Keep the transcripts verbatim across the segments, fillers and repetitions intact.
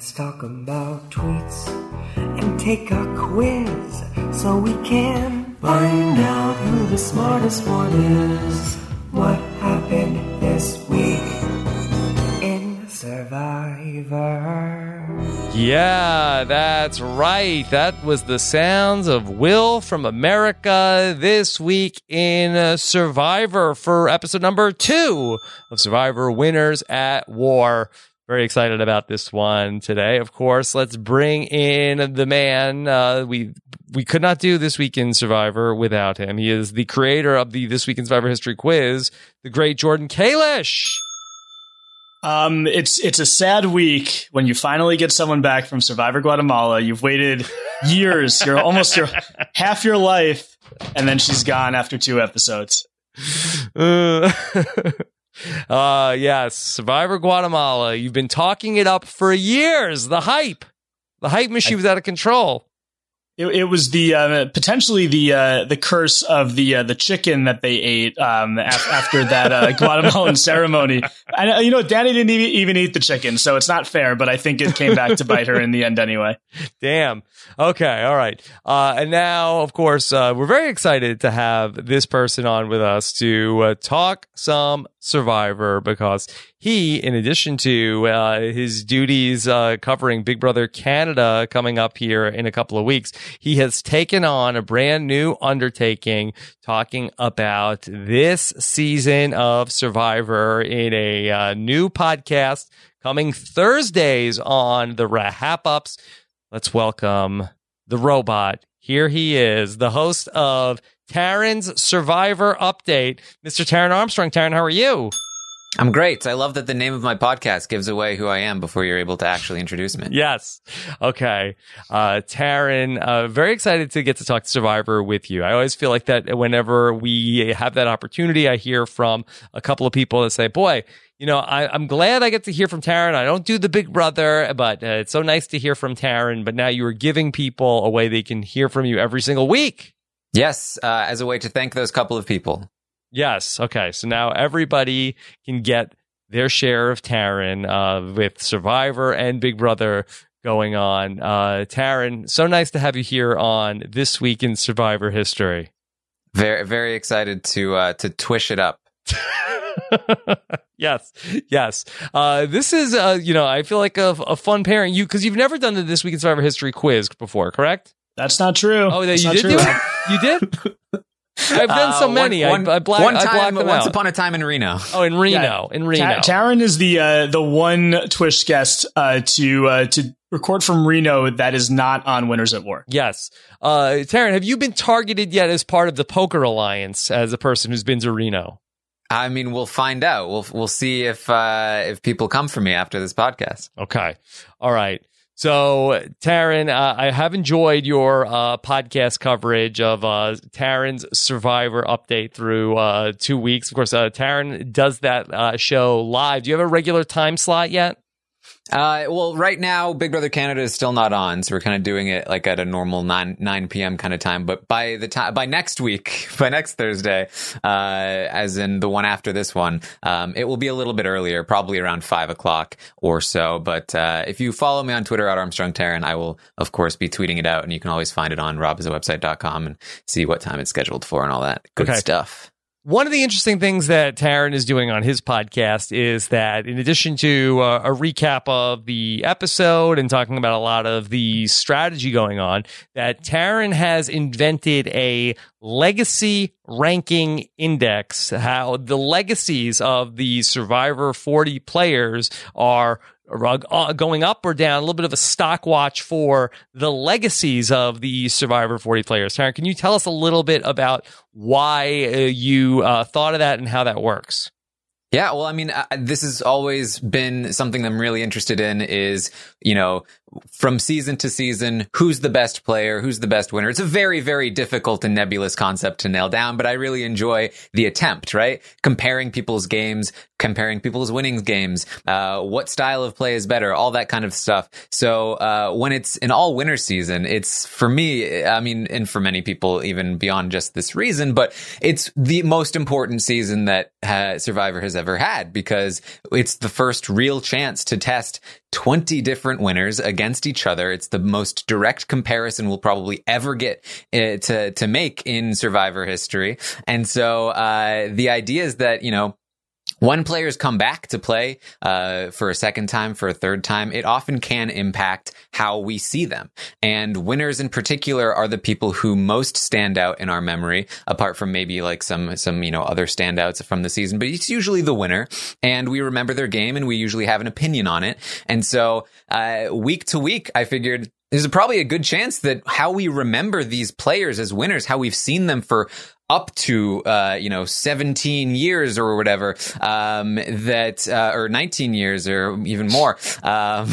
Let's talk about tweets and take a quiz so we can find out who the smartest one is. What happened this week in Survivor? Yeah, that's right. That was the sounds of Will from America this week in uh, Survivor for episode number two of Survivor Winners at War. Very excited about this one today. Of course, let's bring in the man. Uh, we we could not do This Week in Survivor without him. He is the creator of the This Week in Survivor History quiz, the great Jordan Kalish. Um, it's it's a sad week when you finally get someone back from Survivor Guatemala. You've waited years, you're almost your half your life, and then she's gone after two episodes. Uh, uh yes, Survivor Guatemala. You've been talking it up for years. The hype, the hype machine was out of control. It, it was the uh, potentially the uh, the curse of the uh, the chicken that they ate um, af- after that uh, Guatemalan ceremony. I, you know, Danny didn't even, even eat the chicken, so it's not fair. But I think it came back to bite her in the end anyway. Damn. Okay. All right. Uh, and now, of course, uh, we're very excited to have this person on with us to uh, talk some Survivor, because he, in addition to uh, his duties uh, covering Big Brother Canada coming up here in a couple of weeks, he has taken on a brand new undertaking talking about this season of Survivor in a uh, new podcast coming Thursdays on the Wrap-Ups. Let's welcome the robot. Here he is, the host of Taran's Survivor Update, Mister Taran Armstrong. Taran, how are you? I'm great. I love that the name of my podcast gives away who I am before you're able to actually introduce me. Yes. Okay. Uh, Taran, uh, very excited to get to talk to Survivor with you. I always feel like that whenever we have that opportunity, I hear from a couple of people that say, boy, you know, I, I'm glad I get to hear from Taran. I don't do the Big Brother, but uh, it's so nice to hear from Taran. But now you are giving people a way they can hear from you every single week. Yes, uh, as a way to thank those couple of people. Yes. Okay. So now everybody can get their share of Taran uh, with Survivor and Big Brother going on. Uh, Taran, so nice to have you here on This Week in Survivor History. Very, very excited to uh, to twish it up. Yes, yes. Uh, this is, uh, you know, I feel like a, a fun pairing. You because you've never done the This Week in Survivor History quiz before, correct? That's not true. Oh, That's you did true. do it? You did? I've done so uh, many. One, I, I, black, one I time, blocked them once out. upon a time in Reno. Oh, in Reno, Yeah. in Reno. Ta- Taran is the uh, the one Twish guest uh, to uh, to record from Reno that is not on Winners at War. Yes. Uh, Taran, have you been targeted yet as part of the Poker Alliance as a person who's been to Reno? I mean, we'll find out. We'll we'll see if uh, if people come for me after this podcast. Okay. All right. So, Taran, uh, I have enjoyed your uh, podcast coverage of uh, Taran's Survivor Update through uh, two weeks. Of course, uh, Taran does that uh, show live. Do you have a regular time slot yet? Uh, well, right now, Big Brother Canada is still not on, so we're kind of doing it like at a normal nine nine p.m. kind of time. But by the time by next week, by next Thursday, uh, as in the one after this one, um, it will be a little bit earlier, probably around five o'clock or so. But uh, if you follow me on Twitter at Armstrong Taran, I will of course be tweeting it out, and you can always find it on rob is a website dot com and see what time it's scheduled for and all that good Okay. stuff. One of the interesting things that Taran is doing on his podcast is that in addition to uh, a recap of the episode and talking about a lot of the strategy going on, that Taran has invented a legacy ranking index, how the legacies of the Survivor forty players are Uh, going up or down, a little bit of a stock watch for the legacies of the Survivor forty players. Taran, can you tell us a little bit about why uh, you uh, thought of that and how that works? Yeah, well, I mean, uh, this has always been something I'm really interested in is, you know, from season to season, who's the best player, who's the best winner. It's a very, very difficult and nebulous concept to nail down, but I really enjoy the attempt, right? Comparing people's games, comparing people's winning games, uh, what style of play is better, all that kind of stuff. So uh, when it's an all-winner season, it's, for me, I mean, and for many people, even beyond just this reason, but it's the most important season that uh, Survivor has ever had, because it's the first real chance to test twenty different winners against each other. It's the most direct comparison we'll probably ever get uh, to, to make in Survivor history. And so uh, the idea is that, you know, when players come back to play uh, for a second time, for a third time, it often can impact how we see them. And winners in particular are the people who most stand out in our memory, apart from maybe like some, some, you know, other standouts from the season. But it's usually the winner, and we remember their game, and we usually have an opinion on it. And so uh, week to week, I figured there's probably a good chance that how we remember these players as winners, how we've seen them for up to, uh, you know, seventeen years or whatever, um, that, uh, or nineteen years or even more. Um,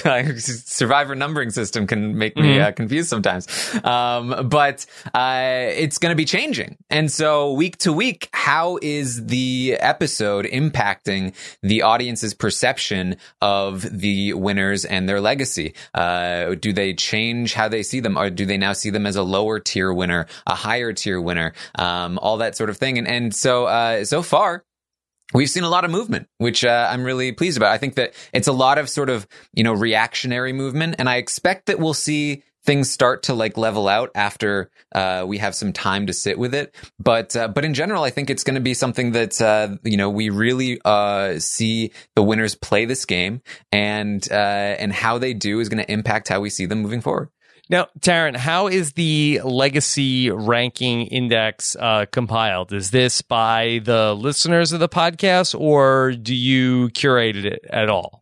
Survivor numbering system can make me uh, confused sometimes. Um, but, uh, it's going to be changing. And so week to week, how is the episode impacting the audience's perception of the winners and their legacy? Uh, do they change how they see them, or do they now see them as a lower tier winner, a higher tier winner? Um, all that sort of thing. And, and so, uh, so far, we've seen a lot of movement, which, uh, I'm really pleased about. I think that it's a lot of sort of, you know, reactionary movement. And I expect that we'll see things start to like level out after, uh, we have some time to sit with it. But, uh, but in general, I think it's going to be something that, uh, you know, we really, uh, see the winners play this game, and, uh, and how they do is going to impact how we see them moving forward. Now, Taryn, how is the legacy ranking index uh, compiled? Is this by the listeners of the podcast, or do you curate it at all?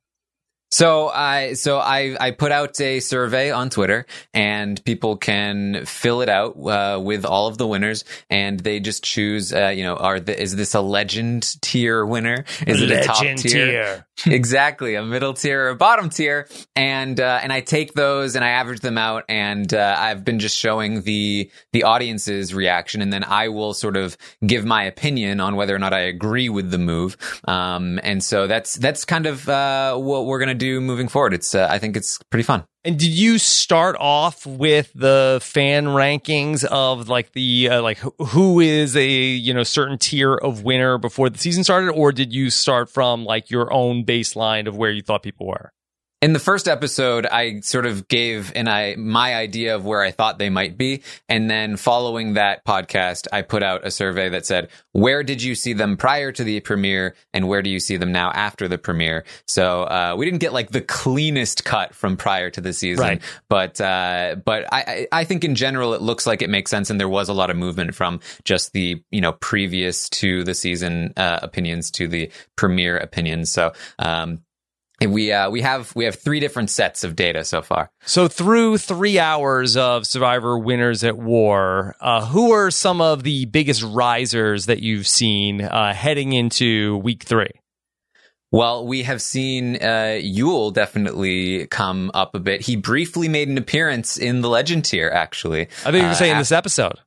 So I so I I put out a survey on Twitter, and people can fill it out uh, with all of the winners, and they just choose. Uh, you know, are the, is this a legend tier winner? Is it a top tier? tier. Exactly, a middle tier or a bottom tier, and uh, and I take those and I average them out, and uh, I've been just showing the the audience's reaction, and then I will sort of give my opinion on whether or not I agree with the move. Um, and so that's that's kind of uh, what we're gonna do moving forward. It's uh, I think it's pretty fun. And did you start off with the fan rankings of like the uh, like who is a you know certain tier of winner before the season started, or did you start from like your own baseline of where you thought people were? In the first episode, I sort of gave an I my idea of where I thought they might be. And then following that podcast, I put out a survey that said, where did you see them prior to the premiere, and where do you see them now after the premiere? So uh, we didn't get like the cleanest cut from prior to the season. Right. But uh, but I, I think in general, it looks like it makes sense. And there was a lot of movement from just the, you know, previous to the season uh, opinions to the premiere opinions. So um We uh, we have we have three different sets of data so far. So through three hours of Survivor Winners at War, uh, who are some of the biggest risers that you've seen uh, heading into week three? Well, we have seen uh, Yul definitely come up a bit. He briefly made an appearance in the Legend tier, actually. I think you were uh, saying this episode.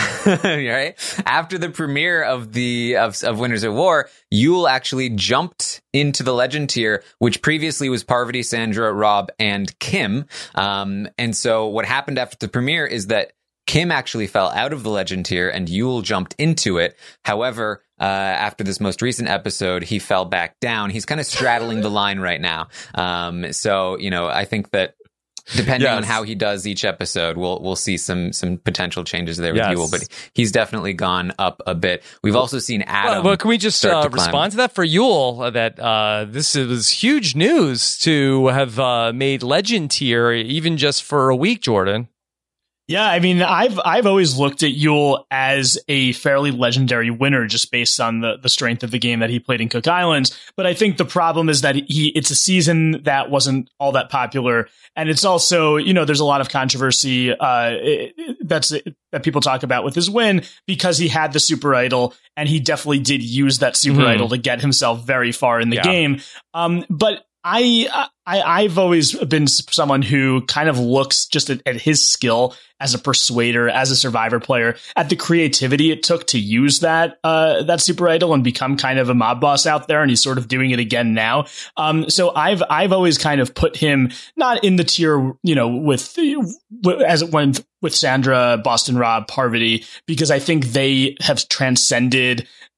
Right after the premiere of the of, of Winners at War, Yul actually jumped into the Legend tier, which previously was Parvati, Sandra, Rob, and Kim. Um, and so what happened after the premiere is that Kim actually fell out of the Legend tier and Yul jumped into it. However, uh, after this most recent episode, he fell back down. He's kind of straddling the line right now. Um, so you know, I think that. Depending yes. on how he does each episode, we'll we'll see some some potential changes there with yes. Yul, but he's definitely gone up a bit. We've also seen Adam. Well, well can we just uh, to respond to that for Yul? That uh, this is huge news to have uh, made Legend tier, even just for a week, Jordan. Yeah, I mean, I've I've always looked at Yul as a fairly legendary winner just based on the, the strength of the game that he played in Cook Islands. But I think the problem is that he it's a season that wasn't all that popular. And it's also, you know, there's a lot of controversy uh, that's that people talk about with his win because he had the super idol and he definitely did use that super mm-hmm. idol to get himself very far in the yeah. game. Um, but I, I, I've always been someone who kind of looks just at, at his skill as a persuader, as a Survivor player, at the creativity it took to use that, uh, that super idol and become kind of a mob boss out there. And he's sort of doing it again now. Um, so I've, I've always kind of put him not in the tier, you know, with, as it went with Sandra, Boston Rob, Parvati, because I think they have transcended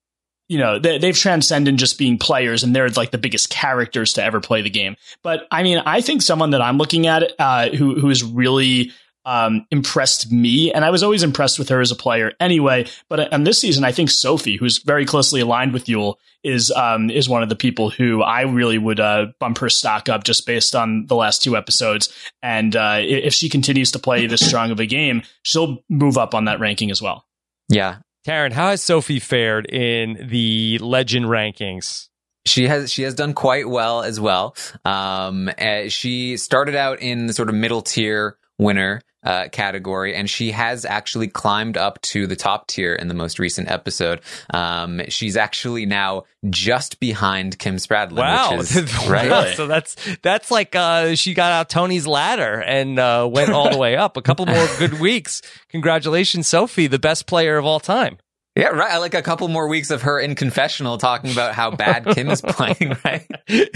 you know, they, they've transcended just being players, and they're like the biggest characters to ever play the game. But I mean, I think someone that I'm looking at uh, who who is really um, impressed me, and I was always impressed with her as a player anyway. But on this season, I think Sophie, who's very closely aligned with Yul, is um, is one of the people who I really would uh, bump her stock up just based on the last two episodes. And uh, if she continues to play this strong of a game, she'll move up on that ranking as well. Yeah. Karen, how has Sophie fared in the Legend rankings? She has she has done quite well as well. Um, uh, she started out in the sort of middle tier winner uh, category, and she has actually climbed up to the top tier in the most recent episode. Um, she's actually now just behind Kim Spradlin. Wow, which is, right? Wow. So that's that's like uh, she got out Tony's ladder and uh, went all the way up. A couple more good weeks. Congratulations, Sophie, the best player of all time. Yeah, right. I like a couple more weeks of her in confessional talking about how bad Kim is playing, right?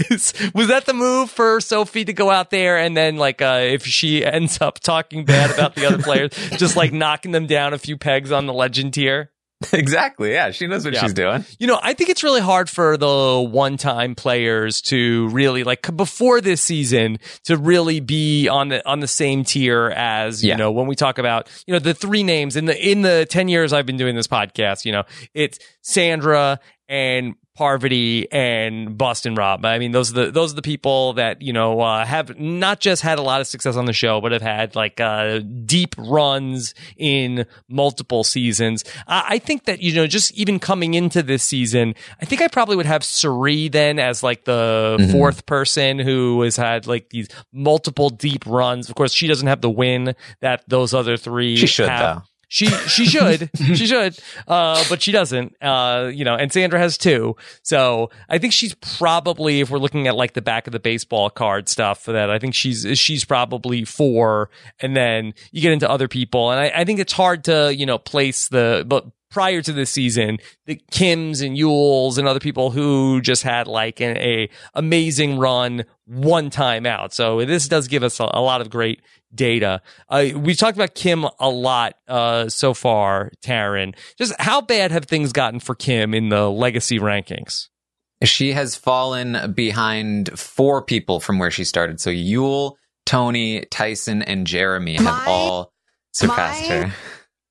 Was that the move for Sophie to go out there and then, like, uh, if she ends up talking bad about the other players, just like knocking them down a few pegs on the Legend tier? Exactly. Yeah, she knows what yeah. she's doing. You know, I think it's really hard for the one-time players to really, like, before this season, to really be on the on the same tier as, you yeah. know, when we talk about, you know, the three names in the in the ten years I've been doing this podcast. You know, it's Sandra and Parvati and Boston Rob. I mean, those are the those are the people that, you know, uh, have not just had a lot of success on the show, but have had like uh, deep runs in multiple seasons. I, I think that, you know, just even coming into this season, I think I probably would have Suri then as like the mm-hmm. fourth person who has had like these multiple deep runs. Of course, she doesn't have the win that those other three she should have. though. She she should she should uh but she doesn't uh you know and Sandra has two, so I think she's probably, if we're looking at like the back of the baseball card stuff, that I think she's she's probably four, and then you get into other people, and I, I think it's hard to, you know, place the but prior to this season, the Kims and Yules and other people who just had like an a amazing run one time out. So this does give us a, a lot of great data. Uh, we've talked about Kim a lot uh, so far, Taryn. Just how bad have things gotten for Kim in the legacy rankings? She has fallen behind four people from where she started. So Yul, Tony, Tyson, and Jeremy have my, all surpassed my... her.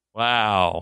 Wow.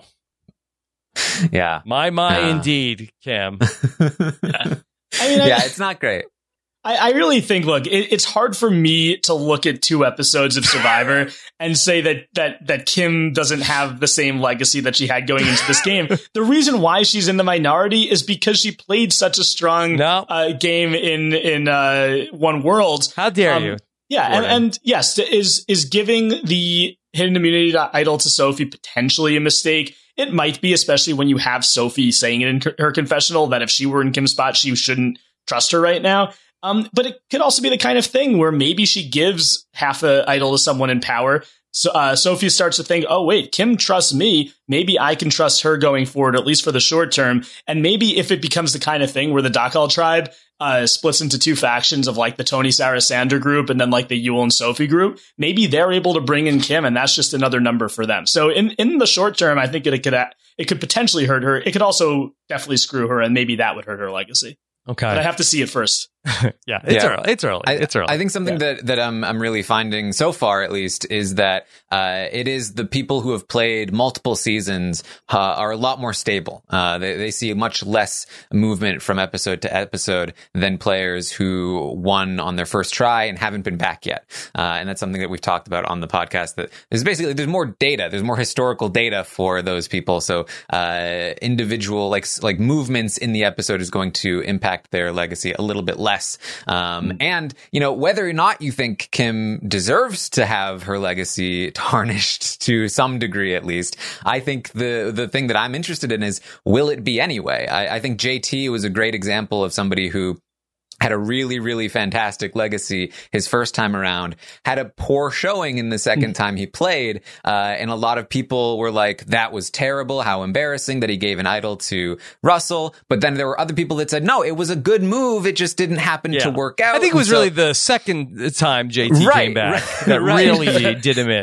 Yeah. My, my, uh. indeed, Kim. yeah. I mean, I, yeah, it's not great. I, I really think, look, it, it's hard for me to look at two episodes of Survivor and say that that that Kim doesn't have the same legacy that she had going into this game. The reason why she's in the minority is because she played such a strong no. uh, game in in uh, One World. How dare um, you? Yeah, and, and yes, is is giving the hidden immunity idol to Sophie potentially a mistake? It might be, especially when you have Sophie saying it in her confessional that if she were in Kim's spot, she shouldn't trust her right now. Um, but it could also be the kind of thing where maybe she gives half a idol to someone in power. So uh, Sophie starts to think, oh, wait, Kim trusts me. Maybe I can trust her going forward, at least for the short term. And maybe if it becomes the kind of thing where the Dakal tribe uh, splits into two factions of like the Tony, Sarah, Sandra group and then like the Yul and Sophie group, maybe they're able to bring in Kim, and that's just another number for them. So in, in the short term, I think it, it could it could potentially hurt her. It could also definitely screw her, and maybe that would hurt her legacy. Okay, but I have to see it first. yeah, it's yeah. early. It's early. I, it's early. I think something yeah. that that I'm I'm really finding so far, at least, is that uh, it is the people who have played multiple seasons uh, are a lot more stable. Uh, they they see much less movement from episode to episode than players who won on their first try and haven't been back yet. Uh, and that's something that we've talked about on the podcast. That there's basically there's more data, there's more historical data for those people. So uh, individual like like movements in the episode is going to impact their legacy a little bit less. Um, mm. And, you know, whether or not you think Kim deserves to have her legacy tarnished to some degree, at least, I think the the thing that I'm interested in is, will it be anyway? I, I think J T was a great example of somebody who had a really, really fantastic legacy his first time around, had a poor showing in the second time he played, uh, and a lot of people were like, that was terrible, how embarrassing that he gave an idol to Russell. But then there were other people that said, no, it was a good move, it just didn't happen yeah. to work out. I think it was so, really the second time J T right, came back right, that right. really did him in.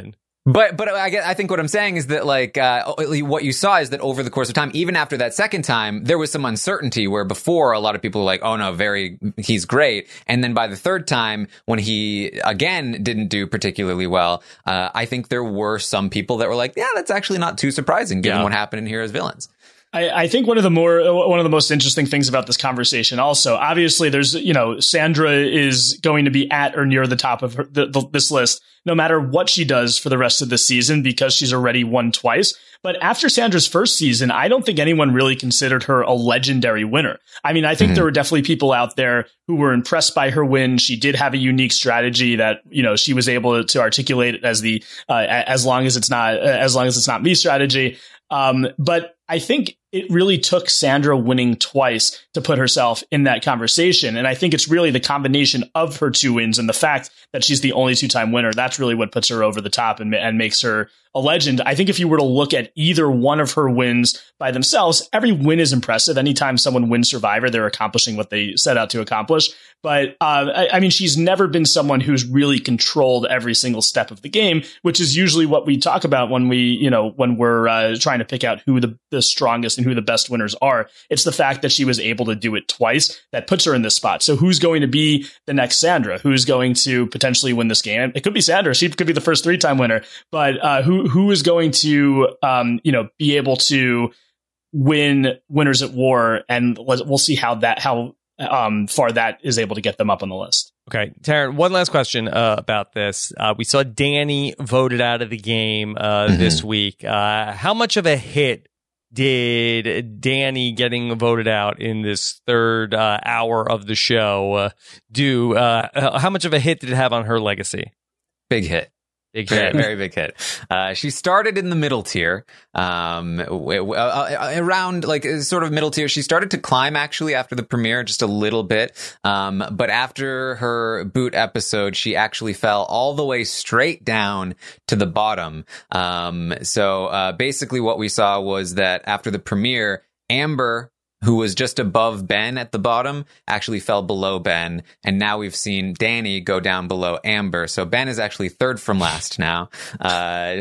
But but I get, I think what I'm saying is that like uh, what you saw is that over the course of time, even after that second time, there was some uncertainty where before a lot of people were like, oh no, very he's great, and then by the third time when he again didn't do particularly well, uh, I think there were some people that were like, yeah, that's actually not too surprising given yeah. what happened in Heroes Villains. I, I think one of the more one of the most interesting things about this conversation, also, obviously, there's you know Sandra is going to be at or near the top of her, the, the, this list, no matter what she does for the rest of the season, because she's already won twice. But after Sandra's first season, I don't think anyone really considered her a legendary winner. I mean, I think mm-hmm. there were definitely people out there who were impressed by her win. She did have a unique strategy that, you know, she was able to articulate as the uh, as long as it's not as long as it's not me strategy. Um, but I think it really took Sandra winning twice to put herself in that conversation. And I think it's really the combination of her two wins and the fact that she's the only two-time winner. That's really what puts her over the top and, and makes her a legend. I think if you were to look at either one of her wins by themselves, every win is impressive. Anytime someone wins Survivor, they're accomplishing what they set out to accomplish. But uh, I, I mean, she's never been someone who's really controlled every single step of the game, which is usually what we talk about when we, you know, when we're uh, trying to pick out who the, the strongest and who the best winners are. It's the fact that she was able to do it twice that puts her in this spot. So who's going to be the next Sandra? Who's going to potentially win this game? It could be Sandra. She could be the first three-time winner. But uh, who who is going to, um, you know, be able to win Winners at War? And we'll see how that how um, far that is able to get them up on the list. Okay, Taryn, one last question uh, about this. Uh, we saw Danny voted out of the game uh, mm-hmm. this week. Uh, how much of a hit did Danny getting voted out in this third uh, hour of the show uh, do? Uh, how much of a hit did it have on her legacy? Big hit. Big hit. Very, very big hit. Uh, she started in the middle tier, um, w- w- uh, around like sort of middle tier. She started to climb actually after the premiere just a little bit. Um, but after her boot episode, she actually fell all the way straight down to the bottom. Um, so, uh, basically what we saw was that after the premiere, Amber, who was just above Ben at the bottom, actually fell below Ben. And now we've seen Danny go down below Amber. So Ben is actually third from last now. Uh,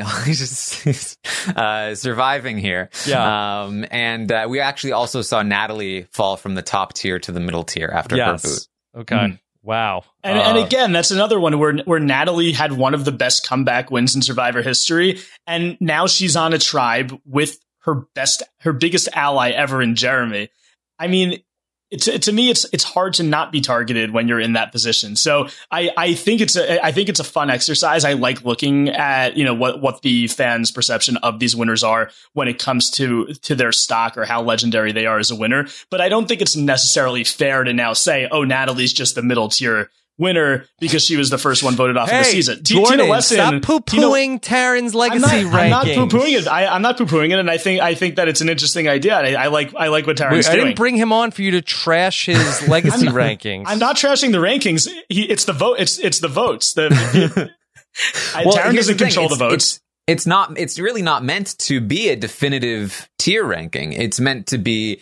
just uh, surviving here. Yeah. Um, and uh, we actually also saw Natalie fall from the top tier to the middle tier after yes. her boot. Okay. Mm. Wow. And, uh, and again, that's another one where where Natalie had one of the best comeback wins in Survivor history. And now she's on a tribe with her best, her biggest ally ever in Jeremy. I mean, it's, to me, it's it's hard to not be targeted when you're in that position. So I, I think it's a I think it's a fun exercise. I like looking at, you know, what what the fans' perception of these winners are when it comes to to their stock or how legendary they are as a winner. But I don't think it's necessarily fair to now say, oh, Natalie's just the middle tier winner because she was the first one voted off hey, of the season. T- Jordan, Tina Wesson, stop poo-pooing Taryn's legacy I'm not, rankings. I'm not poo-pooing it. I, I'm not poo-pooing it, and I think I think that it's an interesting idea. I, I like I like what Taryn's Wait, doing. I didn't bring him on for you to trash his legacy I'm not, rankings. I'm not trashing the rankings. He, it's the vote. It's it's the votes. The, the I, well, Taryn doesn't the control it's, the votes. It's, It's not, it's really not meant to be a definitive tier ranking. It's meant to be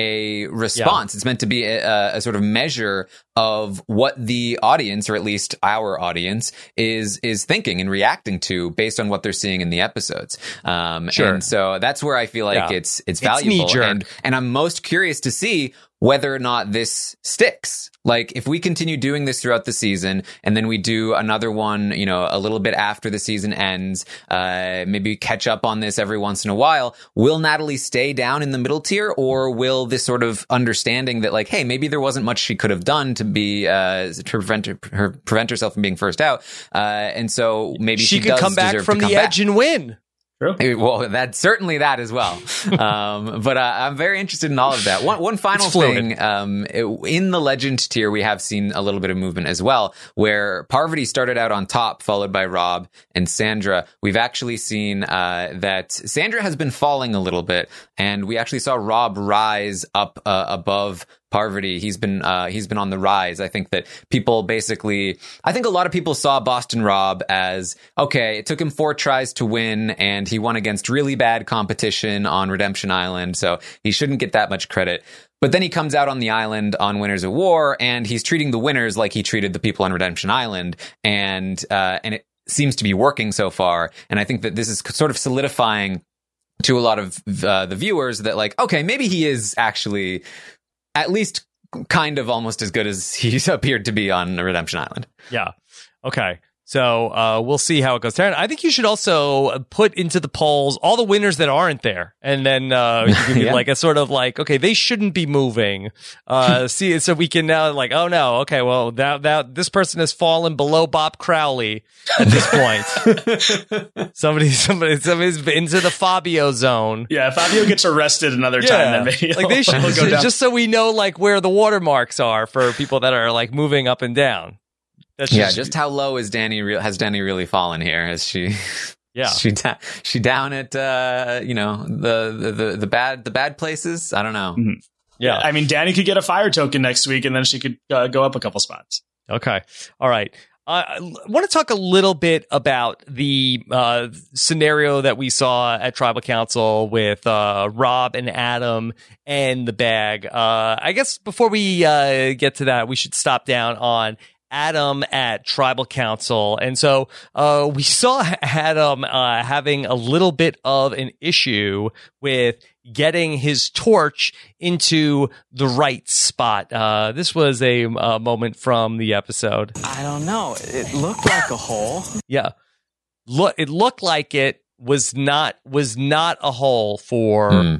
a response. Yeah. It's meant to be a, a sort of measure of what the audience, or at least our audience, is, is thinking and reacting to based on what they're seeing in the episodes. Um, sure. And so that's where I feel like yeah. it's, it's valuable. It's and, and I'm most curious to see whether or not this sticks. Like, if we continue doing this throughout the season, and then we do another one, you know, a little bit after the season ends, uh, maybe catch up on this every once in a while, will Natalie stay down in the middle tier, or will this sort of understanding that, like, hey, maybe there wasn't much she could have done to be, uh, to prevent her, her prevent herself from being first out, uh, and so maybe she, she could does come back deserve from to come the back. edge and win. Well, that's certainly that as well. Um, but uh, I'm very interested in all of that. One, one final thing, um, in the legend tier, we have seen a little bit of movement as well, where Parvati started out on top, followed by Rob and Sandra. We've actually seen uh, that Sandra has been falling a little bit, and we actually saw Rob rise up uh, above Parvati. He's been uh, he's been on the rise. I think that people basically, I think a lot of people saw Boston Rob as, okay, it took him four tries to win, and he won against really bad competition on Redemption Island, so he shouldn't get that much credit. But then he comes out on the island on Winners at War, and he's treating the winners like he treated the people on Redemption Island, and uh, and it seems to be working so far. And I think that this is sort of solidifying to a lot of uh, the viewers that like, okay, maybe he is actually at least kind of almost as good as he's appeared to be on Redemption Island. Yeah. Okay. So uh, we'll see how it goes. Taryn, I think you should also put into the polls all the winners that aren't there. And then uh, you can be Yeah. like a sort of like, okay, they shouldn't be moving. Uh, see, so we can now like, oh no, okay, well, that, that this person has fallen below Bob Crowley at this point. somebody, somebody, somebody's into the Fabio zone. Yeah, if Fabio gets arrested another time, then maybe like they he'll- should, he'll go down. just so we know like where the watermarks are for people that are like moving up and down. That's Yeah, just how low is Danny? Re- has Danny really fallen here? Is she? yeah. she da- she down at uh, you know the, the the the bad the bad places? I don't know. Mhm. yeah. I mean, Danny could get a fire token next week, and then she could uh, go up a couple spots. Okay. All right. Uh, I want to talk a little bit about the uh, scenario that we saw at Tribal Council with uh, Rob and Adam and the bag. Uh, I guess before we uh, get to that, we should stop down on Adam at Tribal Council. And so uh, we saw Adam uh, having a little bit of an issue with getting his torch into the right spot. Uh, this was a, a moment from the episode. I don't know. It looked like a hole. Yeah. Look, it looked like it was not was not a hole for Hmm.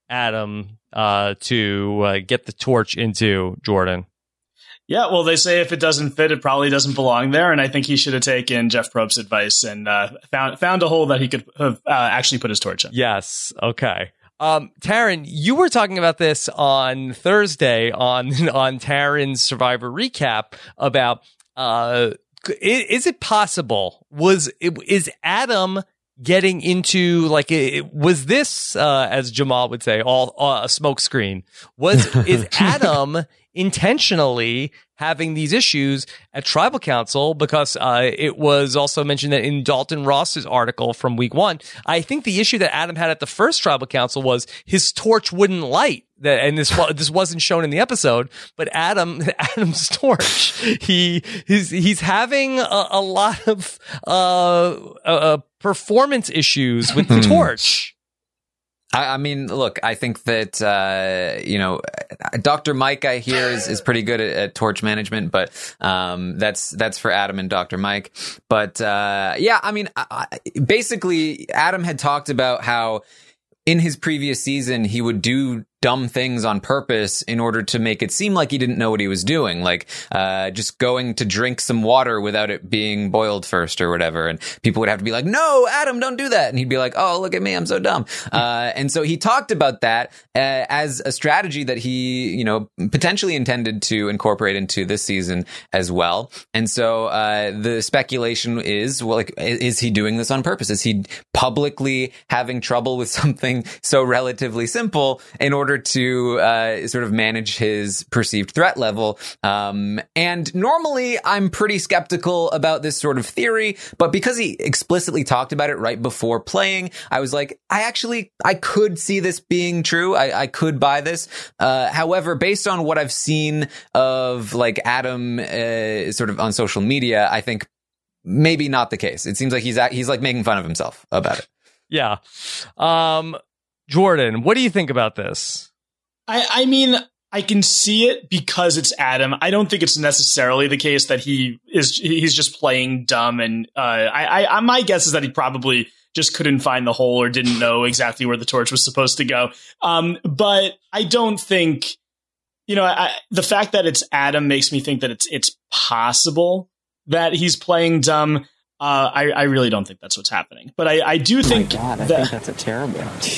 Adam uh, to uh, get the torch into, Jordan. Yeah, well, they say if it doesn't fit, it probably doesn't belong there, and I think he should have taken Jeff Probst's advice and uh, found found a hole that he could have uh, actually put his torch in. Yes. Okay. Um, Taryn, you were talking about this on Thursday on on Taryn's Survivor recap about uh, i- is it possible was is Adam getting into like it, was this uh, as Jamal would say all uh, a smoke screen? Was is Adam intentionally having these issues at Tribal Council? Because uh, it was also mentioned that in Dalton Ross's article from week one, I think the issue that Adam had at the first Tribal Council was his torch wouldn't light. That and this wa- this wasn't shown in the episode, but Adam Adam's torch, he he's he's having a, a lot of uh, uh performance issues with the torch. I, I mean, look, I think that, uh, you know, Doctor Mike, I hear, is, is pretty good at, at torch management, but um, that's that's for Adam and Doctor Mike. But uh, yeah, I mean, I, I- basically, Adam had talked about how in his previous season, he would do dumb things on purpose in order to make it seem like he didn't know what he was doing, like uh, just going to drink some water without it being boiled first or whatever. And people would have to be like, no, Adam, don't do that. And he'd be like, oh, look at me, I'm so dumb. Uh, and so he talked about that uh, as a strategy that he, you know, potentially intended to incorporate into this season as well. And so uh, the speculation is, well, like, is he doing this on purpose? Is he publicly having trouble with something so relatively simple in order to uh, sort of manage his perceived threat level? Um, and normally I'm pretty skeptical about this sort of theory, but because he explicitly talked about it right before playing, I was like, I actually, I could see this being true. I, I could buy this. Uh, however, based on what I've seen of like Adam uh, sort of on social media, I think maybe not the case. It seems like he's he's like making fun of himself about it. Yeah. Um, Jordan, what do you think about this? I, I mean, I can see it because it's Adam. I don't think it's necessarily the case that he is he's just playing dumb. And uh, I, I, my guess is that he probably just couldn't find the hole or didn't know exactly where the torch was supposed to go. Um, but I don't think, you know, I, the fact that it's Adam makes me think that it's it's possible that he's playing dumb. Uh, I, I really don't think that's what's happening. But I, I do Oh think my God, I that, think that's a terrible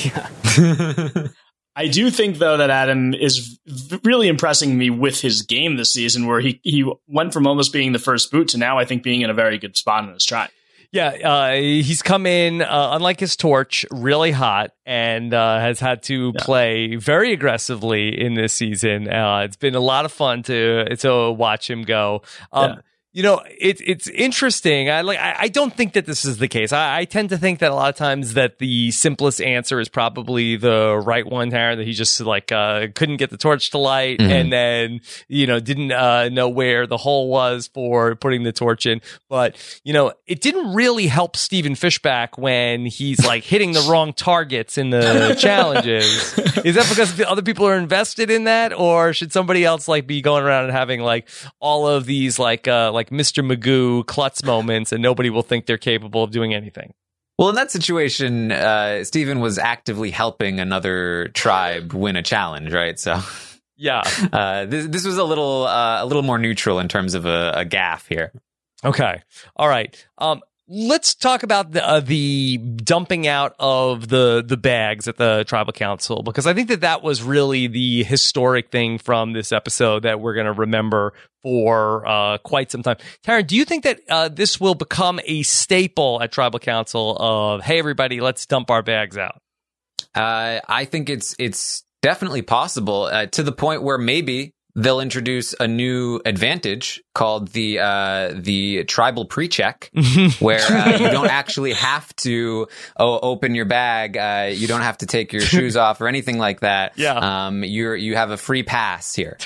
idea. I do think, though, that Adam is v- really impressing me with his game this season, where he, he went from almost being the first boot to now I think being in a very good spot in his stride. Yeah, uh, he's come in, uh, unlike his torch, really hot and uh, has had to Yeah. play very aggressively in this season. Uh, it's been a lot of fun to to watch him go. Um, Yeah. You know, it's it's interesting. I like. I, I don't think that this is the case. I, I tend to think that a lot of times that the simplest answer is probably the right one, Taryn. That he just like uh, couldn't get the torch to light, mm-hmm. and then you know didn't uh, know where the hole was for putting the torch in. But you know, it didn't really help Stephen Fishback when he's like hitting the wrong targets in the challenges. Is that because the other people are invested in that, or should somebody else like be going around and having like all of these like uh, like Mister Magoo klutz moments, and nobody will think they're capable of doing anything? Well, in that situation, uh, Stephen was actively helping another tribe win a challenge, right? So, yeah, uh, this this was a little uh, a little more neutral in terms of a, a gaffe here. Okay, all right. Um, let's talk about the, uh, the dumping out of the the bags at the tribal council, because I think that that was really the historic thing from this episode that we're going to remember for uh, quite some time. Taryn, do you think that uh, this will become a staple at tribal council of, hey, everybody, let's dump our bags out? Uh, I think it's it's definitely possible uh, to the point where maybe they'll introduce a new advantage called the uh, the tribal pre-check, where uh, you don't actually have to oh, open your bag. Uh, you don't have to take your shoes off or anything like that. Yeah. Um, you're you have a free pass here.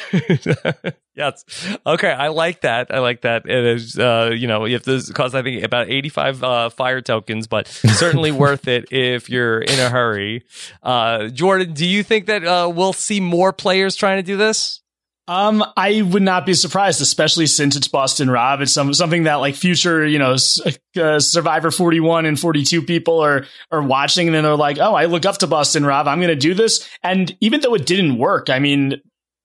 Yes. Okay. I like that. I like that. It is, uh, you know, you have to cost, I think, about eighty-five uh, fire tokens, but certainly worth it if you're in a hurry. Uh, Jordan, do you think that uh, we'll see more players trying to do this? Um, I would not be surprised, especially since it's Boston Rob. It's some, something that like future, you know, uh, Survivor forty-one and forty-two people are, are watching, and then they're like, oh, I look up to Boston Rob. I'm going to do this. And even though it didn't work, I mean,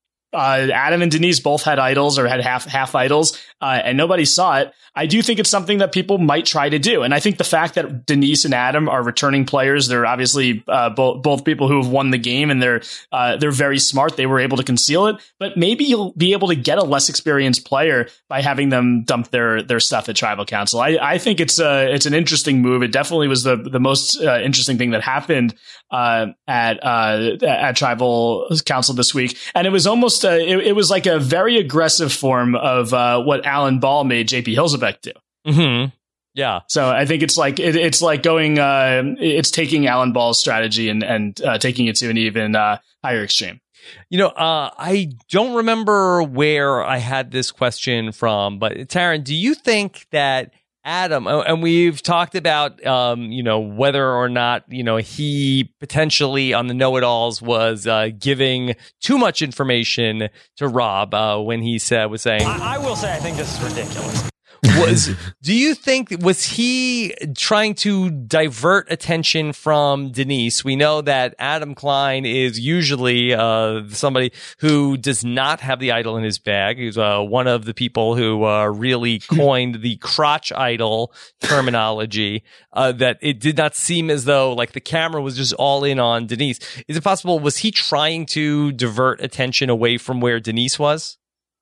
uh, Adam and Denise both had idols or had half, half idols, uh, and nobody saw it. I do think it's something that people might try to do. And I think the fact that Denise and Adam are returning players, they're obviously uh, both both people who have won the game, and they're uh, they're very smart. They were able to conceal it, but maybe you'll be able to get a less experienced player by having them dump their their stuff at Tribal Council. I, I think it's a it's an interesting move. It definitely was the the most uh, interesting thing that happened uh, at uh, at Tribal Council this week, and it was almost uh, it, it was like a very aggressive form of uh, what Alan Ball made J P Hilsabeck do. Mm-hmm. Yeah. So I think it's like it, it's like going uh, it's taking Alan Ball's strategy and and uh, taking it to an even uh, higher extreme. You know, uh, I don't remember where I had this question from, but Taryn, do you think that Adam, and we've talked about, um, you know, whether or not, you know, he potentially on the know-it-alls was uh, giving too much information to Rob uh, when he said, was saying, I, I will say, I think this is ridiculous. Was do you think was he trying to divert attention from Denise? We know that Adam Klein is usually uh, somebody who does not have the idol in his bag. He's uh, one of the people who uh, really coined the crotch idol terminology. Uh, that it did not seem as though like the camera was just all in on Denise. Is it possible? Was he trying to divert attention away from where Denise was?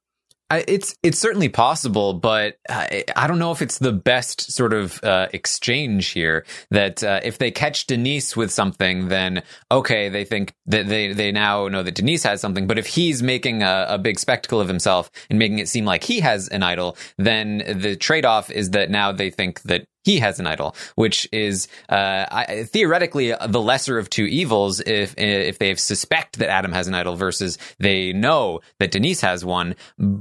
I, it's it's certainly possible, but I, I don't know if it's the best sort of uh, exchange here. That uh, if they catch Denise with something, then okay, they think that they, they now know that Denise has something. But if he's making a, a big spectacle of himself and making it seem like he has an idol, then the trade-off is that now they think that he has an idol, which is uh, I, theoretically the lesser of two evils if if they suspect that Adam has an idol versus they know that Denise has one.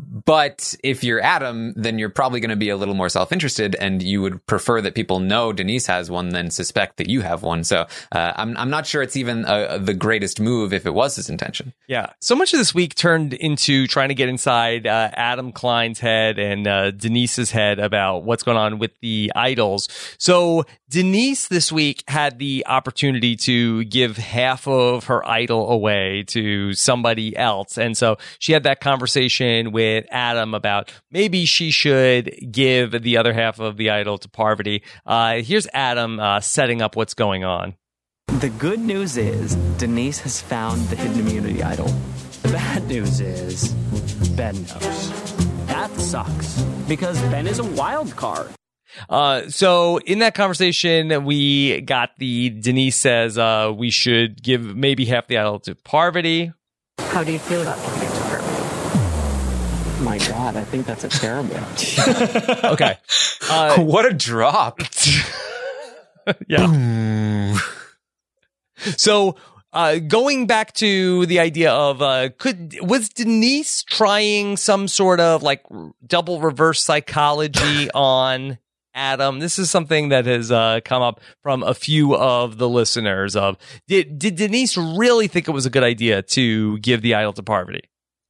But if you're Adam, then you're probably going to be a little more self-interested, and you would prefer that people know Denise has one than suspect that you have one. So uh, I'm I'm not sure it's even uh, the greatest move if it was his intention. Yeah, so much of this week turned into trying to get inside uh, Adam Klein's head and uh, Denise's head about what's going on with the idol. So Denise this week had the opportunity to give half of her idol away to somebody else. And so she had that conversation with Adam about maybe she should give the other half of the idol to Parvati. Uh, here's Adam uh, setting up what's going on. The good news is Denise has found the hidden immunity idol. The bad news is Ben knows. That sucks because Ben is a wild card. Uh, so in that conversation, we got the Denise says, uh, we should give maybe half the idol to Parvati. How do you feel about giving it to Parvati? My God, I think that's a terrible. Okay. Uh, what a drop. yeah. So, uh, going back to the idea of, uh, could, was Denise trying some sort of like double reverse psychology on Adam? This is something that has uh, come up from a few of the listeners of, did, did Denise really think it was a good idea to give the idol to Parvati?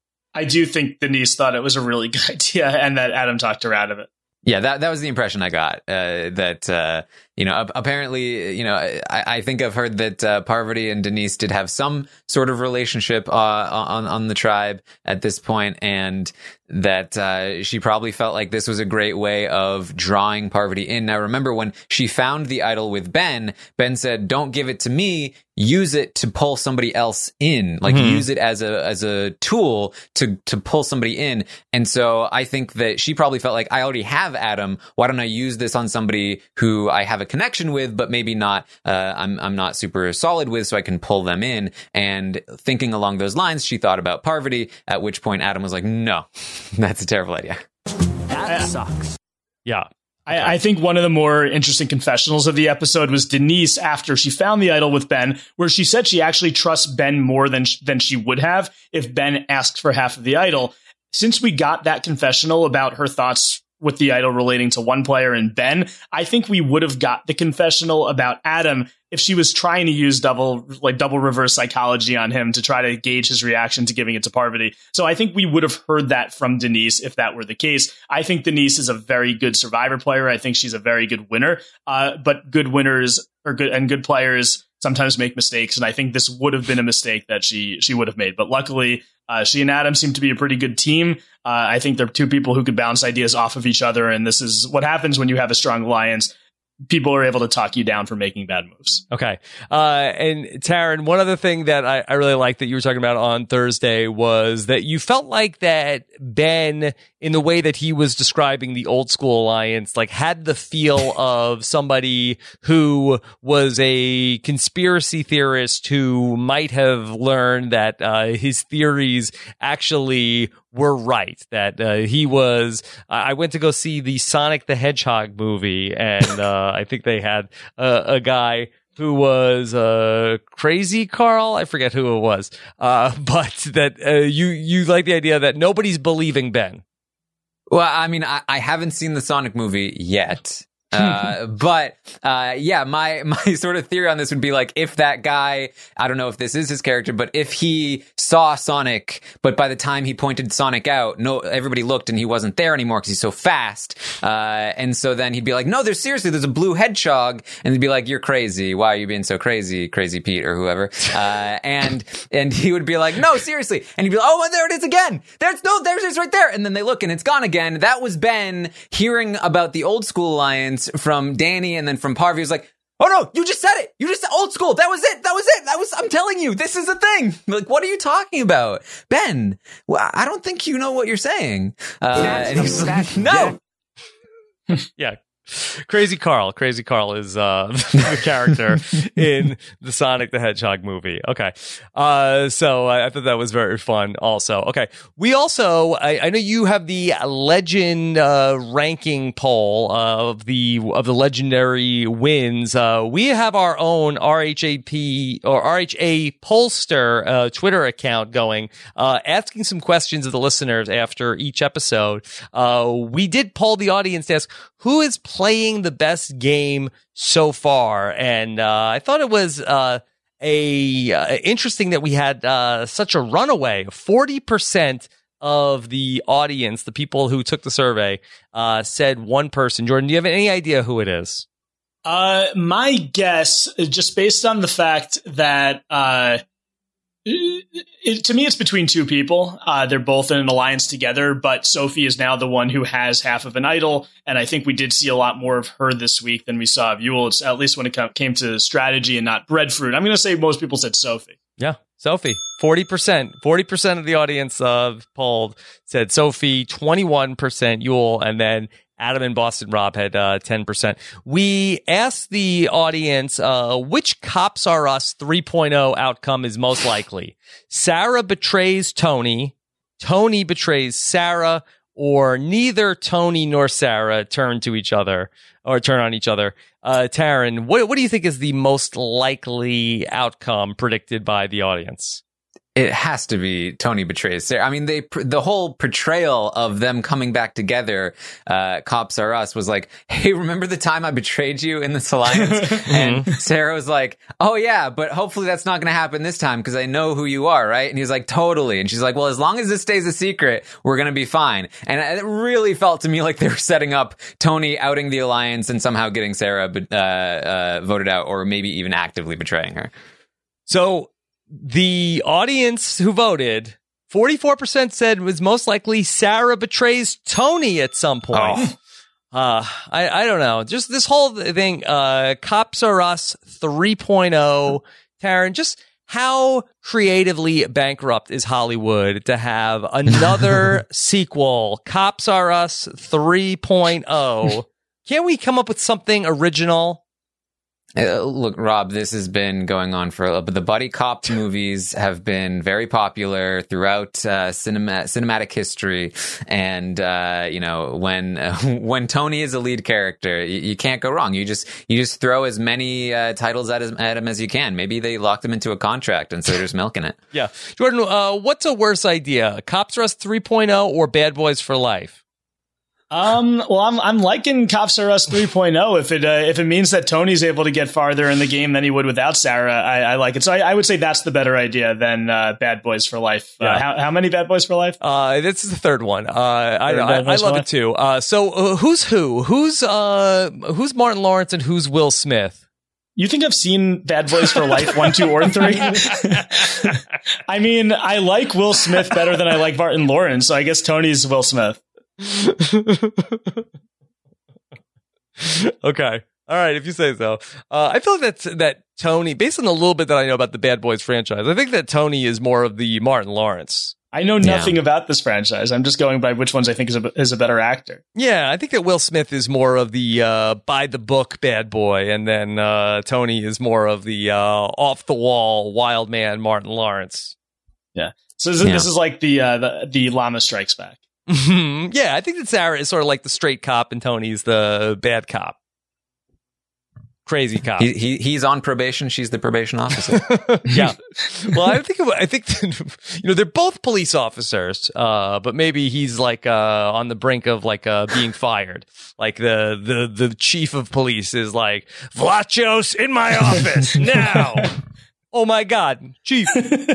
I do think Denise thought it was a really good idea and that Adam talked her out of it. Yeah, that that was the impression I got. Uh, that uh, you know, apparently, you know, I, I think I've heard that uh, Parvati and Denise did have some sort of relationship uh, on on the tribe at this point, and that uh, she probably felt like this was a great way of drawing Parvati in. Now, remember when she found the idol with Ben, Ben said, "Don't give it to me. Use it to pull somebody else in. Like mm-hmm. use it as a as a tool to to pull somebody in." And so I think that she probably felt like, I already have Adam. Why don't I use this on somebody who I have a connection with, but maybe not. Uh, I'm I'm not super solid with, so I can pull them in. And thinking along those lines, she thought about Parvati. At which point, Adam was like, "No, that's a terrible idea." That sucks. Yeah. I, I think one of the more interesting confessionals of the episode was Denise after she found the idol with Ben, where she said she actually trusts Ben more than sh- than she would have if Ben asked for half of the idol. Since we got that confessional about her thoughts with the idol relating to one player and Ben, I think we would have got the confessional about Adam if she was trying to use double like double reverse psychology on him to try to gauge his reaction to giving it to Parvati. So I think we would have heard that from Denise if that were the case. I think Denise is a very good Survivor player. I think she's a very good winner. Uh, but good winners or good and good players sometimes make mistakes, and I think this would have been a mistake that she she would have made. But luckily, uh, she and Adam seem to be a pretty good team. Uh, I think they're two people who could bounce ideas off of each other, and this is what happens when you have a strong alliance. People are able to talk you down for making bad moves. Okay. Uh, and Taryn, one other thing that I, I really liked that you were talking about on Thursday was that you felt like that Ben, in the way that he was describing the old school alliance, like had the feel of somebody who was a conspiracy theorist who might have learned that uh, his theories actually were right, that uh, he was I went to go see the Sonic the Hedgehog movie, and uh, I think they had a, a guy who was uh, Crazy Carl. I forget who it was, uh, but that uh, you you like the idea that nobody's believing Ben. Well, I mean, I, I haven't seen the Sonic movie yet. Uh, but, uh, yeah, my, my sort of theory on this would be like, if that guy, I don't know if this is his character, but if he saw Sonic, but by the time he pointed Sonic out, no, everybody looked and he wasn't there anymore because he's so fast. Uh, and so then he'd be like, no, there's seriously, there's a blue hedgehog. And they'd be like, you're crazy. Why are you being so crazy? Crazy Pete or whoever. Uh, and, and he would be like, no, seriously. And he'd be like, oh, there it is again. There's no, there's it's right there. And then they look and it's gone again. That was Ben hearing about the old school alliance from Danny and then from Parvati. Was like, oh no, you just said it. You just said old school. That was it. That was it. That was, I'm telling you, this is a thing. Like, what are you talking about? Ben, well, I don't think you know what you're saying. Uh, and he's like, no. Yeah. Crazy Carl. Crazy Carl is uh, the character in the Sonic the Hedgehog movie. Okay. Uh, so I, I thought that was very fun also. Okay. We also, I, I know you have the legend uh, ranking poll of the of the legendary wins. Uh, we have our own R H A P or R H A pollster uh, Twitter account going, uh, asking some questions of the listeners after each episode. Uh, we did poll the audience to ask, who is playing the best game so far? And uh, I thought it was uh, a uh, interesting that we had uh, such a runaway. forty percent of the audience, the people who took the survey, uh, said one person. Jordan, do you have any idea who it is? Uh, my guess, just based on the fact that uh, it, to me, it's between two people. Uh, they're both in an alliance together, but Sophie is now the one who has half of an idol. And I think we did see a lot more of her this week than we saw of Yul, it's, at least when it came to strategy and not breadfruit. I'm going to say most people said Sophie. Yeah, Sophie. forty percent. forty percent of the audience uh, polled said Sophie, twenty-one percent Yul, and then Adam and Boston Rob had uh, ten percent. We asked the audience uh, which Cops R Us three point oh outcome is most likely. Sarah betrays Tony Tony betrays Sarah, or neither Tony nor Sarah turn to each other or turn on each other. Uh, Taryn, what, what do you think is the most likely outcome predicted by the audience? It has to be Tony betrays Sarah. I mean, they the whole portrayal of them coming back together, uh, Cops Are Us, was like, hey, remember the time I betrayed you in this alliance? And Sarah was like, oh, yeah, but hopefully that's not going to happen this time because I know who you are, right? And he's like, totally. And she's like, well, as long as this stays a secret, we're going to be fine. And it really felt to me like they were setting up Tony outing the alliance and somehow getting Sarah uh, uh, voted out, or maybe even actively betraying her. So the audience who voted, forty-four percent said it was most likely Sarah betrays Tony at some point. Oh. Uh, I, I don't know. Just this whole thing, uh, Cops Are Us three point oh. Taryn, just how creatively bankrupt is Hollywood to have another sequel, Cops Are Us three point oh? Can't we come up with something original? Uh, look, Rob, this has been going on for a little bit. The buddy cop movies have been very popular throughout uh, cinema, cinematic history. And, uh, you know, when uh, when Tony is a lead character, you, you can't go wrong. You just you just throw as many uh, titles at, his, at him as you can. Maybe they locked him into a contract, and so they're just milking it. Yeah. Jordan, uh, what's a worse idea? Cops R Us three point oh or Bad Boys for Life? Um, well, I'm I'm liking Cops R Us three point oh. If it uh, if it means that Tony's able to get farther in the game than he would without Sarah, I, I like it. So I, I would say that's the better idea than uh, Bad Boys for Life. Uh, yeah. how how many Bad Boys for Life? Uh, this is the third one. Uh, I I, I love it too. Uh, so uh, who's who? Who's uh who's Martin Lawrence and who's Will Smith? You think I've seen Bad Boys for Life one, two, or three? I mean, I like Will Smith better than I like Martin Lawrence, so I guess Tony's Will Smith. Okay. All right, if you say so. Uh, I feel like that's, that Tony, based on a little bit that I know about the Bad Boys franchise, I think that Tony is more of the Martin Lawrence. I know nothing yeah. about this franchise. I'm just going by which ones I think is a, is a better actor. Yeah, I think that Will Smith is more of the uh, by-the-book bad boy, and then uh, Tony is more of the uh, off-the-wall wild man Martin Lawrence. Yeah. So this, yeah. this is like the, uh, the the Llama Strikes Back. Yeah, I think that Sarah is sort of like the straight cop and Tony's the bad cop. Crazy cop. He, he he's on probation. She's the probation officer. Yeah. Well, I think I think you know they're both police officers, uh, but maybe he's like uh, on the brink of like uh, being fired. Like the the the chief of police is like, Vlachos in my office now. Oh my God, chief!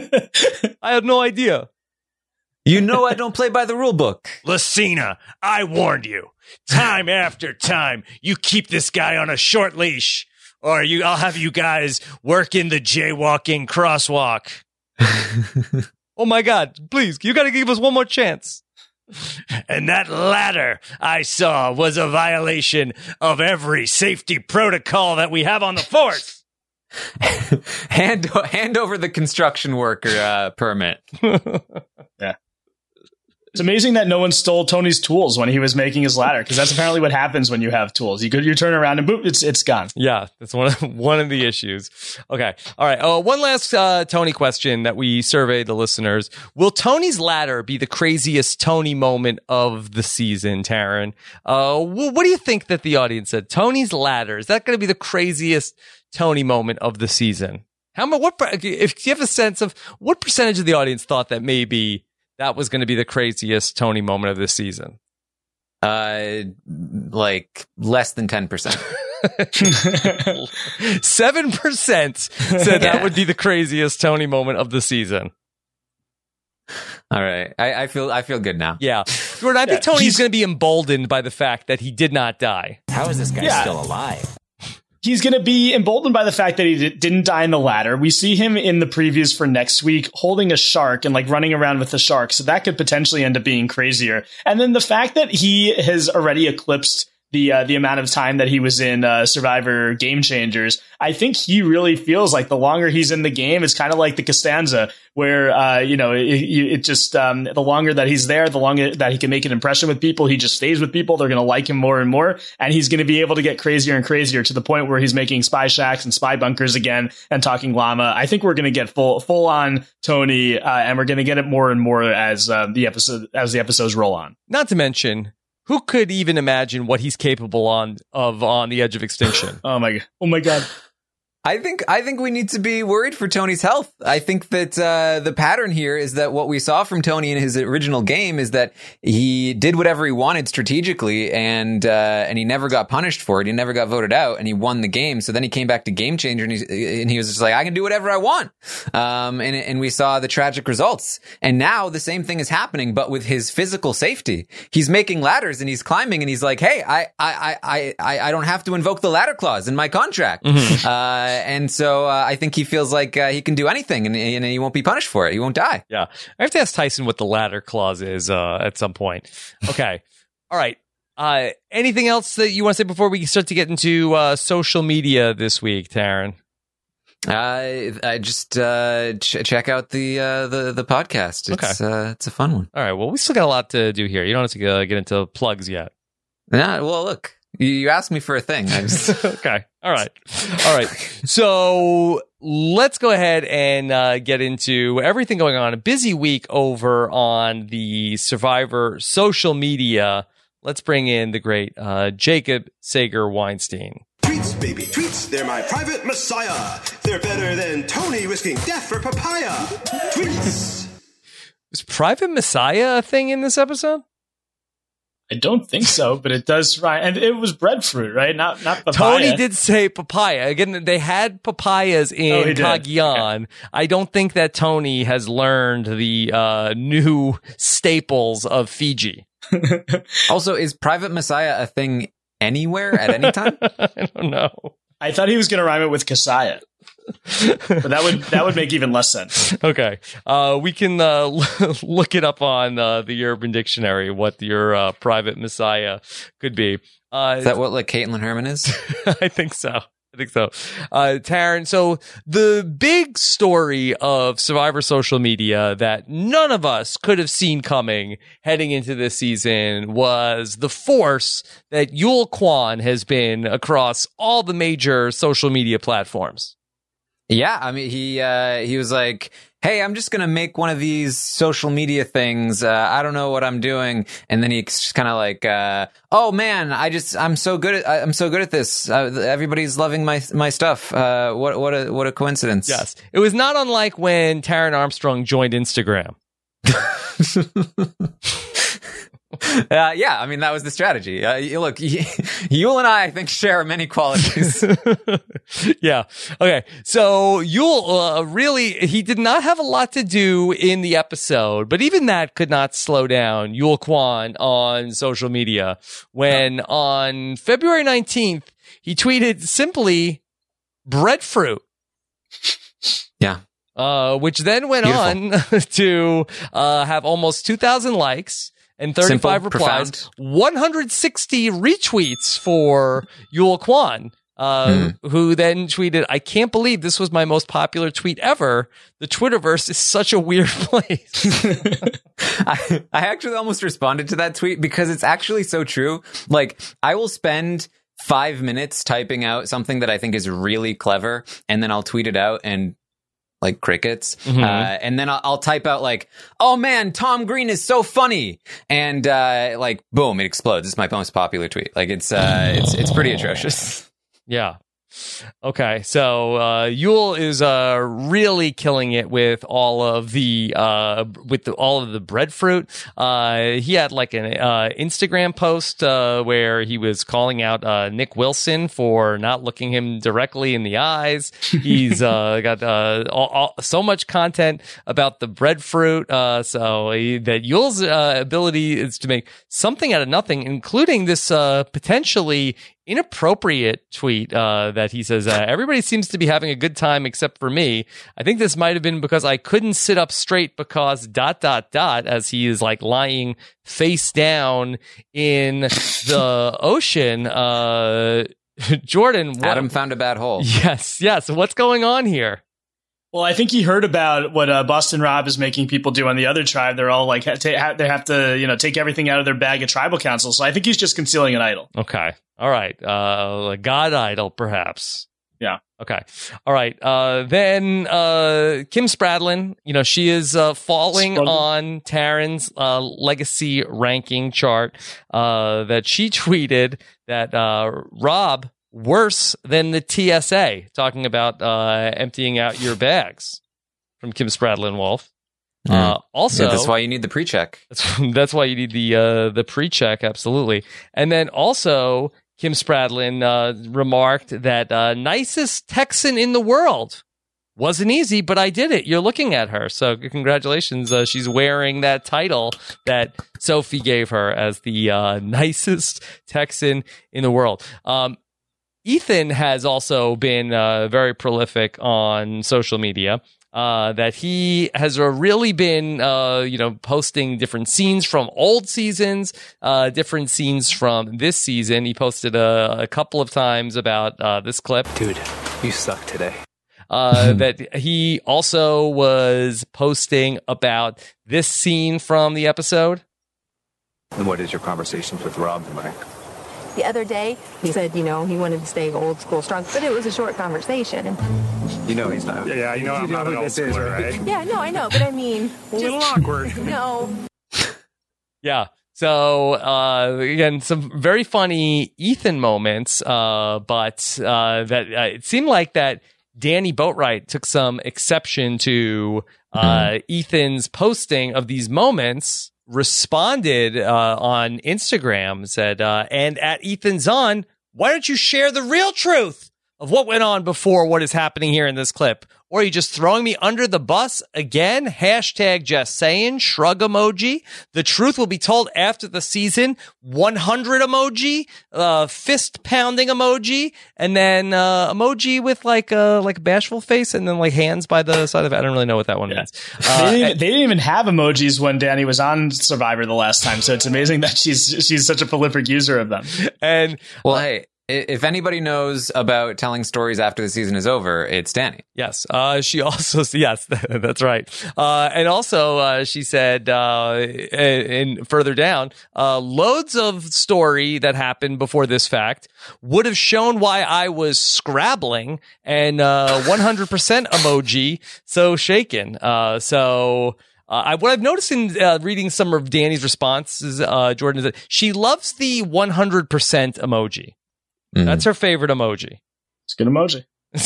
I had no idea. You know I don't play by the rule book. Lucina, I warned you. Time after time, you keep this guy on a short leash, or you, I'll have you guys work in the jaywalking crosswalk. Oh my God, please, you gotta give us one more chance. And that ladder I saw was a violation of every safety protocol that we have on the force. hand, hand over the construction worker uh, permit. Yeah. It's amazing that no one stole Tony's tools when he was making his ladder, because that's apparently what happens when you have tools. You could you turn around and boop, it's it's gone. Yeah, that's one of, one of the issues. Okay, all right. Uh, one last uh, Tony question that we surveyed the listeners: will Tony's ladder be the craziest Tony moment of the season, Taryn? Uh, wh- what do you think that the audience said? Tony's ladder, is that going to be the craziest Tony moment of the season? How much? What? If you have a sense of what percentage of the audience thought that maybe that was going to be the craziest Tony moment of this season? Uh, like less than ten percent. Seven percent said that would be the craziest Tony moment of the season. All right, I, I feel I feel good now. Yeah, Jordan, I think yeah, Tony's going to be emboldened by the fact that he did not die. How is this guy yeah. still alive? He's going to be emboldened by the fact that he d- didn't die in the ladder. We see him in the previews for next week holding a shark and like running around with the shark. So that could potentially end up being crazier. And then the fact that he has already eclipsed the uh, the amount of time that he was in uh, Survivor Game Changers, I think he really feels like the longer he's in the game, it's kind of like the Costanza, where uh, you know it, it just um, the longer that he's there, the longer that he can make an impression with people, he just stays with people. They're going to like him more and more, and he's going to be able to get crazier and crazier to the point where he's making spy shacks and spy bunkers again and talking llama. I think we're going to get full full on Tony, uh, and we're going to get it more and more as uh, the episode as the episodes roll on. Not to mention, who could even imagine what he's capable on of on the edge of extinction? Oh my god! Oh my god! I think I think we need to be worried for Tony's health. I think that uh, the pattern here is that what we saw from Tony in his original game is that he did whatever he wanted strategically, and uh, and he never got punished for it. He never got voted out, and he won the game. So then he came back to Game Changer, and he and he was just like, I can do whatever I want. Um, and and we saw the tragic results. And now the same thing is happening, but with his physical safety. He's making ladders and he's climbing, and he's like, hey, I I I I I don't have to invoke the ladder clause in my contract. Mm-hmm. Uh, and so uh, I think he feels like uh, he can do anything, and, and he won't be punished for it. He won't die. Yeah. I have to ask Tyson what the ladder clause is uh, at some point. Okay. All right. Uh, anything else that you want to say before we start to get into uh, social media this week, Taryn? Uh, I just uh, ch- check out the uh, the the podcast. It's Okay. uh, it's a fun one. All right. Well, we still got a lot to do here. You don't have to uh, get into plugs yet. Yeah. Well, look, you, you asked me for a thing. I just... Okay. All right. All right. So let's go ahead and uh, get into everything going on. A busy week over on the Survivor social media. Let's bring in the great uh, Jacob Sager Weinstein. Tweets, baby, tweets, they're my private messiah. They're better than Tony risking death for papaya. Tweets. Was Private Messiah a thing in this episode? I don't think so, but it does rhyme. And it was breadfruit, right? Not not papaya. Tony did say papaya. Again, they had papayas in Oh, he did. Cagayan. Okay. I don't think that Tony has learned the uh, new staples of Fiji. Also, is Private Messiah a thing anywhere at any time? I don't know. I thought he was going to rhyme it with Kasaya. But that would that would make even less sense. Okay. Uh, we can uh, look it up on uh, the Urban Dictionary, what your uh, Private Messiah could be. Uh, Is that what like Caitlin Herman is? I think so. I think so. Uh, Taryn, so the big story of Survivor social media that none of us could have seen coming heading into this season was the force that Yul Kwon has been across all the major social media platforms. Yeah, I mean, he uh, he was like, "Hey, I'm just gonna make one of these social media things. Uh, I don't know what I'm doing." And then he just kind of like, uh, "Oh man, I just I'm so good at I'm so good at this. Uh, everybody's loving my my stuff. Uh, what what a what a coincidence." Yes, it was not unlike when Taryn Armstrong joined Instagram. Uh, yeah, I mean, that was the strategy. Uh, you- look, you, Yul and I, I think, share many qualities. Yeah. Okay. So Yul uh, really, he did not have a lot to do in the episode, but even that could not slow down Yul Kwon on social media when on February nineteenth, he tweeted simply breadfruit. Yeah. Uh, which then went Beautiful. on to uh, have almost two thousand likes and thirty-five Simple, replies, profound. one hundred sixty retweets for Yul Kwon, uh, Mm-hmm. who then tweeted, I can't believe this was my most popular tweet ever. The Twitterverse is such a weird place. I, I actually almost responded to that tweet because it's actually so true. Like, I will spend five minutes typing out something that I think is really clever, and then I'll tweet it out and like crickets. Mhm. Uh, and then I'll, I'll type out like, oh man, Tom Green is so funny. And, uh, like, boom, it explodes. It's my most popular tweet. Like it's, uh, it's, it's pretty atrocious. Yeah. Okay, so uh, Yul is uh, really killing it with all of the uh, with the, all of the breadfruit. Uh, he had like an uh, Instagram post uh, where he was calling out uh, Nick Wilson for not looking him directly in the eyes. He's uh, got uh, all, all, so much content about the breadfruit. Uh, so he, that Yul's uh, ability is to make something out of nothing, including this uh, potentially inappropriate tweet uh, that he says, uh, everybody seems to be having a good time except for me. I think this might have been because I couldn't sit up straight because dot, dot, dot, as he is like lying face down in the ocean. Uh, Jordan. What, Adam found a bad hole. Yes, yes. What's going on here? Well, I think he heard about what uh, Boston Rob is making people do on the other tribe. They're all like, ha- ta- they have to, you know, take everything out of their bag at tribal council. So I think he's just concealing an idol. Okay. All right. Uh, a god idol, perhaps. Yeah. Okay. All right. Uh, then uh, Kim Spradlin, you know, she is uh, falling Spradlin. on Taryn's uh, legacy ranking chart uh, that she tweeted that uh, Rob worse than the T S A, talking about uh, emptying out your bags from Kim Spradlin Wolf. Mm. Uh, also, Yeah, that's why you need the pre-check. That's, that's why you need the uh, the pre-check, absolutely. And then also, Kim Spradlin uh, remarked that uh, nicest Texan in the world. Wasn't easy, but I did it. You're looking at her. So congratulations. Uh, she's wearing that title that Sophie gave her as the uh, nicest Texan in the world. Um, Ethan has also been uh, very prolific on social media. Uh, that he has uh, really been, uh, you know, posting different scenes from old seasons, uh, different scenes from this season. He posted a, a couple of times about uh, this clip. Dude, you suck today. Uh, that he also was posting about this scene from the episode. And what is your conversations with Rob like? The other day, he said, you know, he wanted to stay old school strong, but it was a short conversation. You know he's not. Yeah, you know I'm not an old schooler, right? Yeah, no, I know, but I mean, A little awkward. No. Yeah. So, uh, again, some very funny Ethan moments, uh, but uh, that uh, it seemed like that Danny Boatwright took some exception to uh, mm. Ethan's posting of these moments, responded uh, on Instagram, said, uh, and at Ethan's on, why don't you share the real truth of what went on before what is happening here in this clip? Or are you just throwing me under the bus again? Hashtag just saying, shrug emoji. The truth will be told after the season. one hundred emoji, uh, fist pounding emoji, and then uh, emoji with like a like a bashful face, and then like hands by the side of it. I don't really know what that one yeah. means. Uh, they, didn't even, and- they didn't even have emojis when Danny was on Survivor the last time, so it's amazing that she's she's such a prolific user of them. And well, uh, hey. If anybody knows about telling stories after the season is over, it's Danny. Yes. Uh, she also, yes, that's right. Uh, and also, uh, she said, uh, and further down, uh, loads of story that happened before this fact would have shown why I was scrabbling, and, uh, one hundred percent emoji. So shaken. Uh, so, Uh, I, what I've noticed in uh, reading some of Danny's responses, uh, Jordan, is that she loves the one hundred percent emoji. Mm. That's her favorite emoji. It's a good emoji.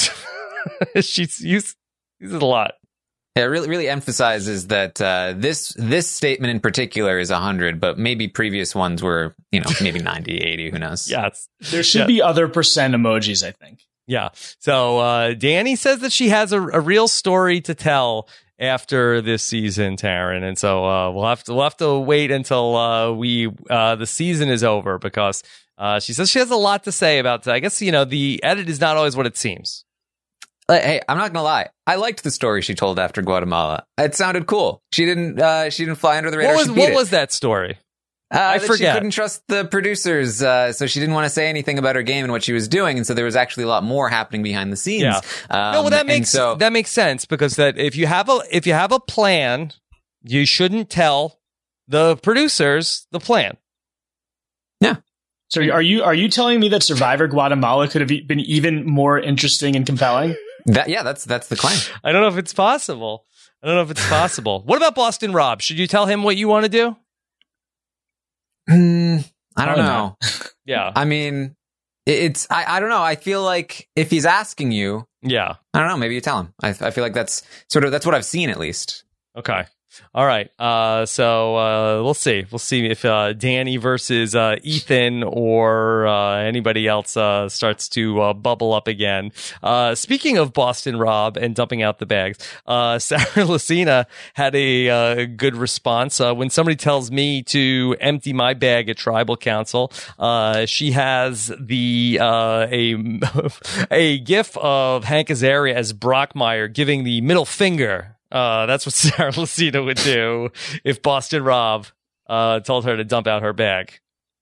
She's used uses it a lot. Yeah, it really, really emphasizes that uh, this this statement in particular is one hundred, but maybe previous ones were, you know, maybe ninety, eighty, who knows? Yes. There should yeah. be other percent emojis, I think. Yeah. So uh, Danny says that she has a, a real story to tell after this season, Taryn, and so uh, we'll have to we'll have to wait until uh, we uh, the season is over, because uh, she says she has a lot to say about. I guess, you know, the edit is not always what it seems. Hey, I'm not gonna lie. I liked the story she told after Guatemala. It sounded cool. She didn't. Uh, she didn't fly under the radar. What was, she beat what it. was that story? Uh, I that forget. She couldn't trust the producers, uh, so she didn't want to say anything about her game and what she was doing, and so there was actually a lot more happening behind the scenes. Yeah. Um, no, well, that makes so, that makes sense, because that if you have a if you have a plan, you shouldn't tell the producers the plan. Yeah. So are you are you telling me that Survivor Guatemala could have been even more interesting and compelling? That, yeah, that's that's the claim. I don't know if it's possible. I don't know if it's possible. What about Boston Rob? Should you tell him what you want to do? Mm, I don't Probably know. Yeah. I mean, it's I, I don't know. I feel like if he's asking you, Yeah. I don't know. Maybe you tell him. I, I feel like that's sort of that's what I've seen, at least. Okay. All right. Uh, so uh, we'll see. We'll see if uh, Danny versus uh, Ethan or uh, anybody else uh, starts to uh, bubble up again. Uh, speaking of Boston Rob and dumping out the bags, uh, Sarah Lucina had a uh, good response. Uh, when somebody tells me to empty my bag at Tribal Council, uh, she has the uh, a a gif of Hank Azaria as Brockmire giving the middle finger. Uh, that's what Sarah Lucina would do if Boston Rob uh, told her to dump out her bag.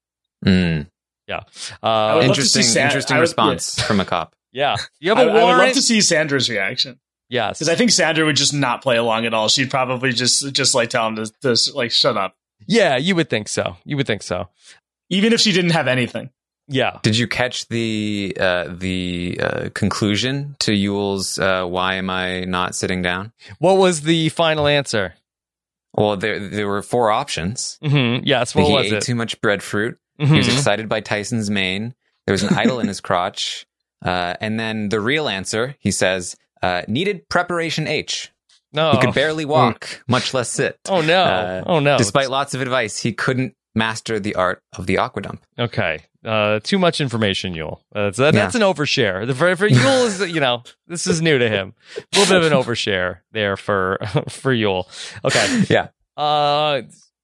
Mm. Yeah. Uh, interesting Sa- interesting would, response yeah. from a cop. Yeah. You have a I, warrant? I would love to see Sandra's reaction. Yes. Because I think Sandra would just not play along at all. She'd probably just just like tell him to, to like shut up. Yeah, you would think so. You would think so. Even if she didn't have anything. Yeah. Did you catch the uh, the uh, conclusion to Yule's uh, "Why am I not sitting down"? What was the final answer? Well, there there were four options. Mm-hmm. Yes. What he was ate it? too much breadfruit. Mm-hmm. He was excited by Tyson's mane. There was an idol in his crotch. Uh, and then the real answer, he says, uh, needed preparation H. No. He could barely walk, much less sit. Oh, no. Uh, oh, no. Despite lots of advice, he couldn't master the art of the aquadump. Okay. Uh, too much information, Yule. Uh, so that, that's Yeah. an overshare. The, for, for Yule is, you know, this is new to him. A little bit of an overshare there for for Yule. Okay. Yeah. Uh,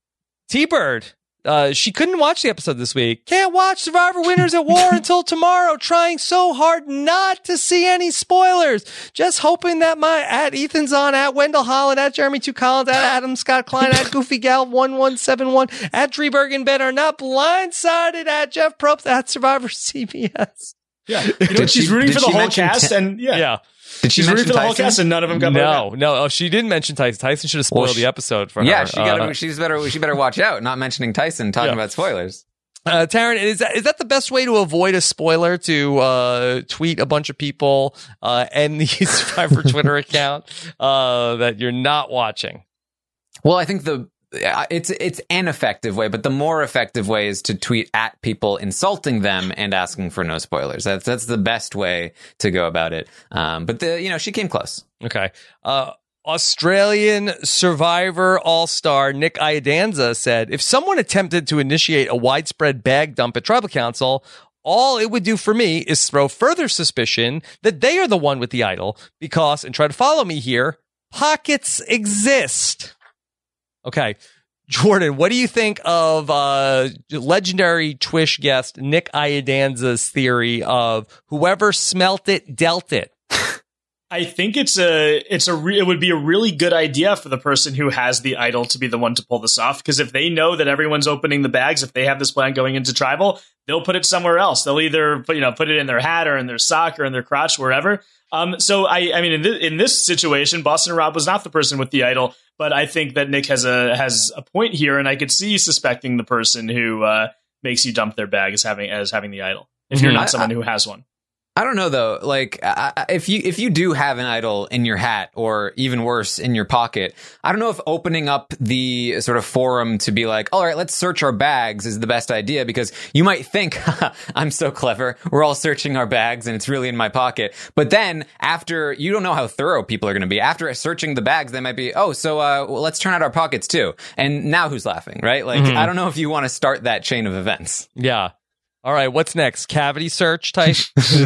T-Bird. Uh, she couldn't watch the episode this week. Can't watch Survivor Winners at War until tomorrow. Trying so hard not to see any spoilers. Just hoping that my at Ethan's on, at Wendell Holland, at Jeremy Two Collins, at Adam Scott Klein, at Goofy Gal one one seven one, at Dreberg and Ben are not blindsided, at Jeff Probst, at Survivor C B S. Yeah, you know, Did she's she- rooting did for the she whole mention cast, ten- and yeah, Yeah. Did she she's rooting mention for the whole Tyson? cast, and none of them got No, voted no. Oh, she didn't mention Tyson. Tyson should have spoiled Well, she- the episode for Yeah, her. she got. Uh, She's better. She better watch out. Not mentioning Tyson. Talking Yeah. about spoilers. Uh, Taryn, is that, is that the best way to avoid a spoiler? To uh, tweet a bunch of people uh, and the Survivor Twitter account uh, that you're not watching? Well, I think the it's it's an effective way, but the more effective way is to tweet at people, insulting them and asking for no spoilers. That's that's the best way to go about it. Um, but the you know she came close. Okay. Uh, Australian Survivor All-Star Nick Iadanza said, if someone attempted to initiate a widespread bag dump at Tribal Council, all it would do for me is throw further suspicion that they are the one with the idol because, and try to follow me here, pockets exist. Okay. Jordan, what do you think of uh, legendary Twish guest Nick Iadanza's theory of whoever smelt it, dealt it? I think it's a it's a re- it would be a really good idea for the person who has the idol to be the one to pull this off, because if they know that everyone's opening the bags, if they have this plan going into Tribal, they'll put it somewhere else. They'll either put, you know put it in their hat or in their sock or in their crotch, wherever. Um, so I I mean in this, in this situation, Boston Rob was not the person with the idol, but I think that Nick has a has a point here, and I could see suspecting the person who uh, makes you dump their bag as having as having the idol if you're Mhm. not I- someone I- who has one. I don't know though. Like, I, if you if you do have an idol in your hat, or even worse, in your pocket, I don't know if opening up the sort of forum to be like, all right, let's search our bags is the best idea, because you might think, I'm so clever, we're all searching our bags and it's really in my pocket. But then after, you don't know how thorough people are going to be. After searching the bags, they might be, oh, so uh, well, let's turn out our pockets too. And now who's laughing, right? Like, Mhm. I don't know if you want to start that chain of events. Yeah. All right, what's next? Cavity search type?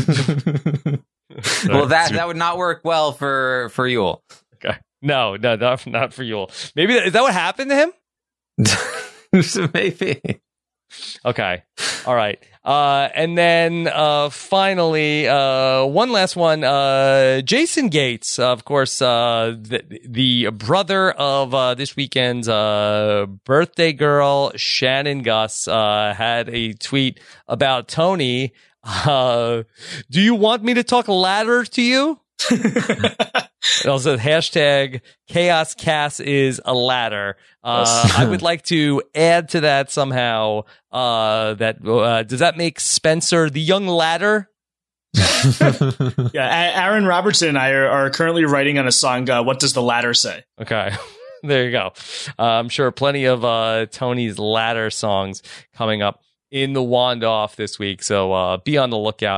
Well, that that would not work well for for Yule. Okay. No, no, not, not for Yule. Maybe that, is that what happened to him? So maybe. Okay. All right. Uh, and then uh, finally, uh, one last one. Uh, Jason Gates, of course, uh, the, the brother of uh, this weekend's uh, birthday girl, Shannon Gus, uh, had a tweet about Tony. Uh, do you want me to talk ladder to you? It also hashtag Chaos Cass is a ladder. Uh, I would like to add to that somehow. Uh, that uh, does that make Spencer the young ladder? Yeah, A- Aaron Robertson and I are, are currently writing on a song. Uh, what does the ladder say? Okay, there you go. Uh, I'm sure plenty of uh, Tony's ladder songs coming up in the Wand Off this week. So uh, be on the lookout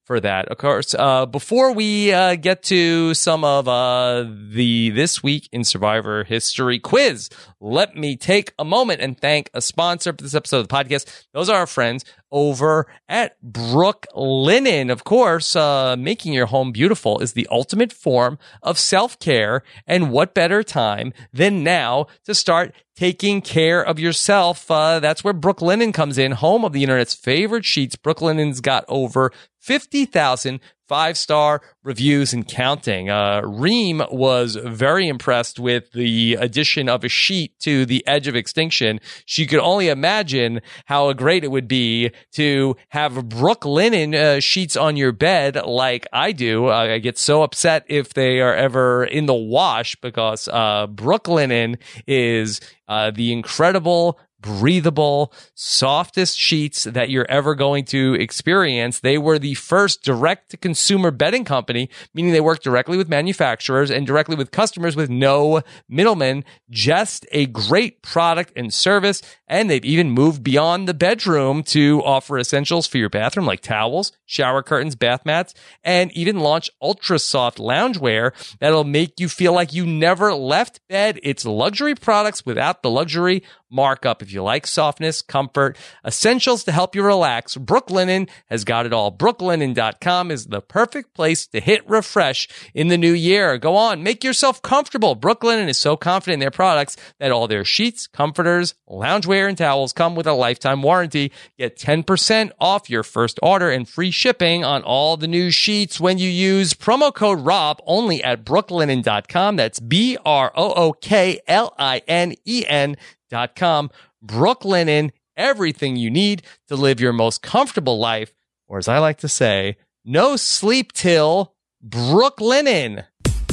for that. Of course, uh, before we uh, get to some of uh, the This Week in Survivor History quiz, let me take a moment and thank a sponsor for this episode of the podcast. Those are our friends over at Brooklinen. Of course, uh, making your home beautiful is the ultimate form of self-care, and what better time than now to start taking care of yourself. Uh, that's where Brooklinen comes in, home of the internet's favorite sheets. Brooklinen's got over fifty thousand five-star reviews and counting. Uh, Reem was very impressed with the addition of a sheet to the edge of extinction. She could only imagine how great it would be to have Brooklinen uh, sheets on your bed like I do. Uh, I get so upset if they are ever in the wash because uh, Brooklinen is uh, the incredible, breathable, softest sheets that you're ever going to experience. They were the first direct-to-consumer bedding company, meaning they work directly with manufacturers and directly with customers with no middlemen. Just a great product and service, and they've even moved beyond the bedroom to offer essentials for your bathroom like towels, shower curtains, bath mats, and even launch ultra-soft loungewear that'll make you feel like you never left bed. It's luxury products without the luxury markup. If you like softness, comfort, essentials to help you relax, Brooklinen has got it all. Brooklinen dot com is the perfect place to hit refresh in the new year. Go on, make yourself comfortable. Brooklinen is so confident in their products that all their sheets, comforters, loungewear, and towels come with a lifetime warranty. Get ten percent off your first order and free shipping on all the new sheets when you use promo code ROB only at Brooklinen dot com. That's B R O O K L I N E N dot com. Brooklinen, everything you need to live your most comfortable life, or as I like to say, no sleep till Brooklinen.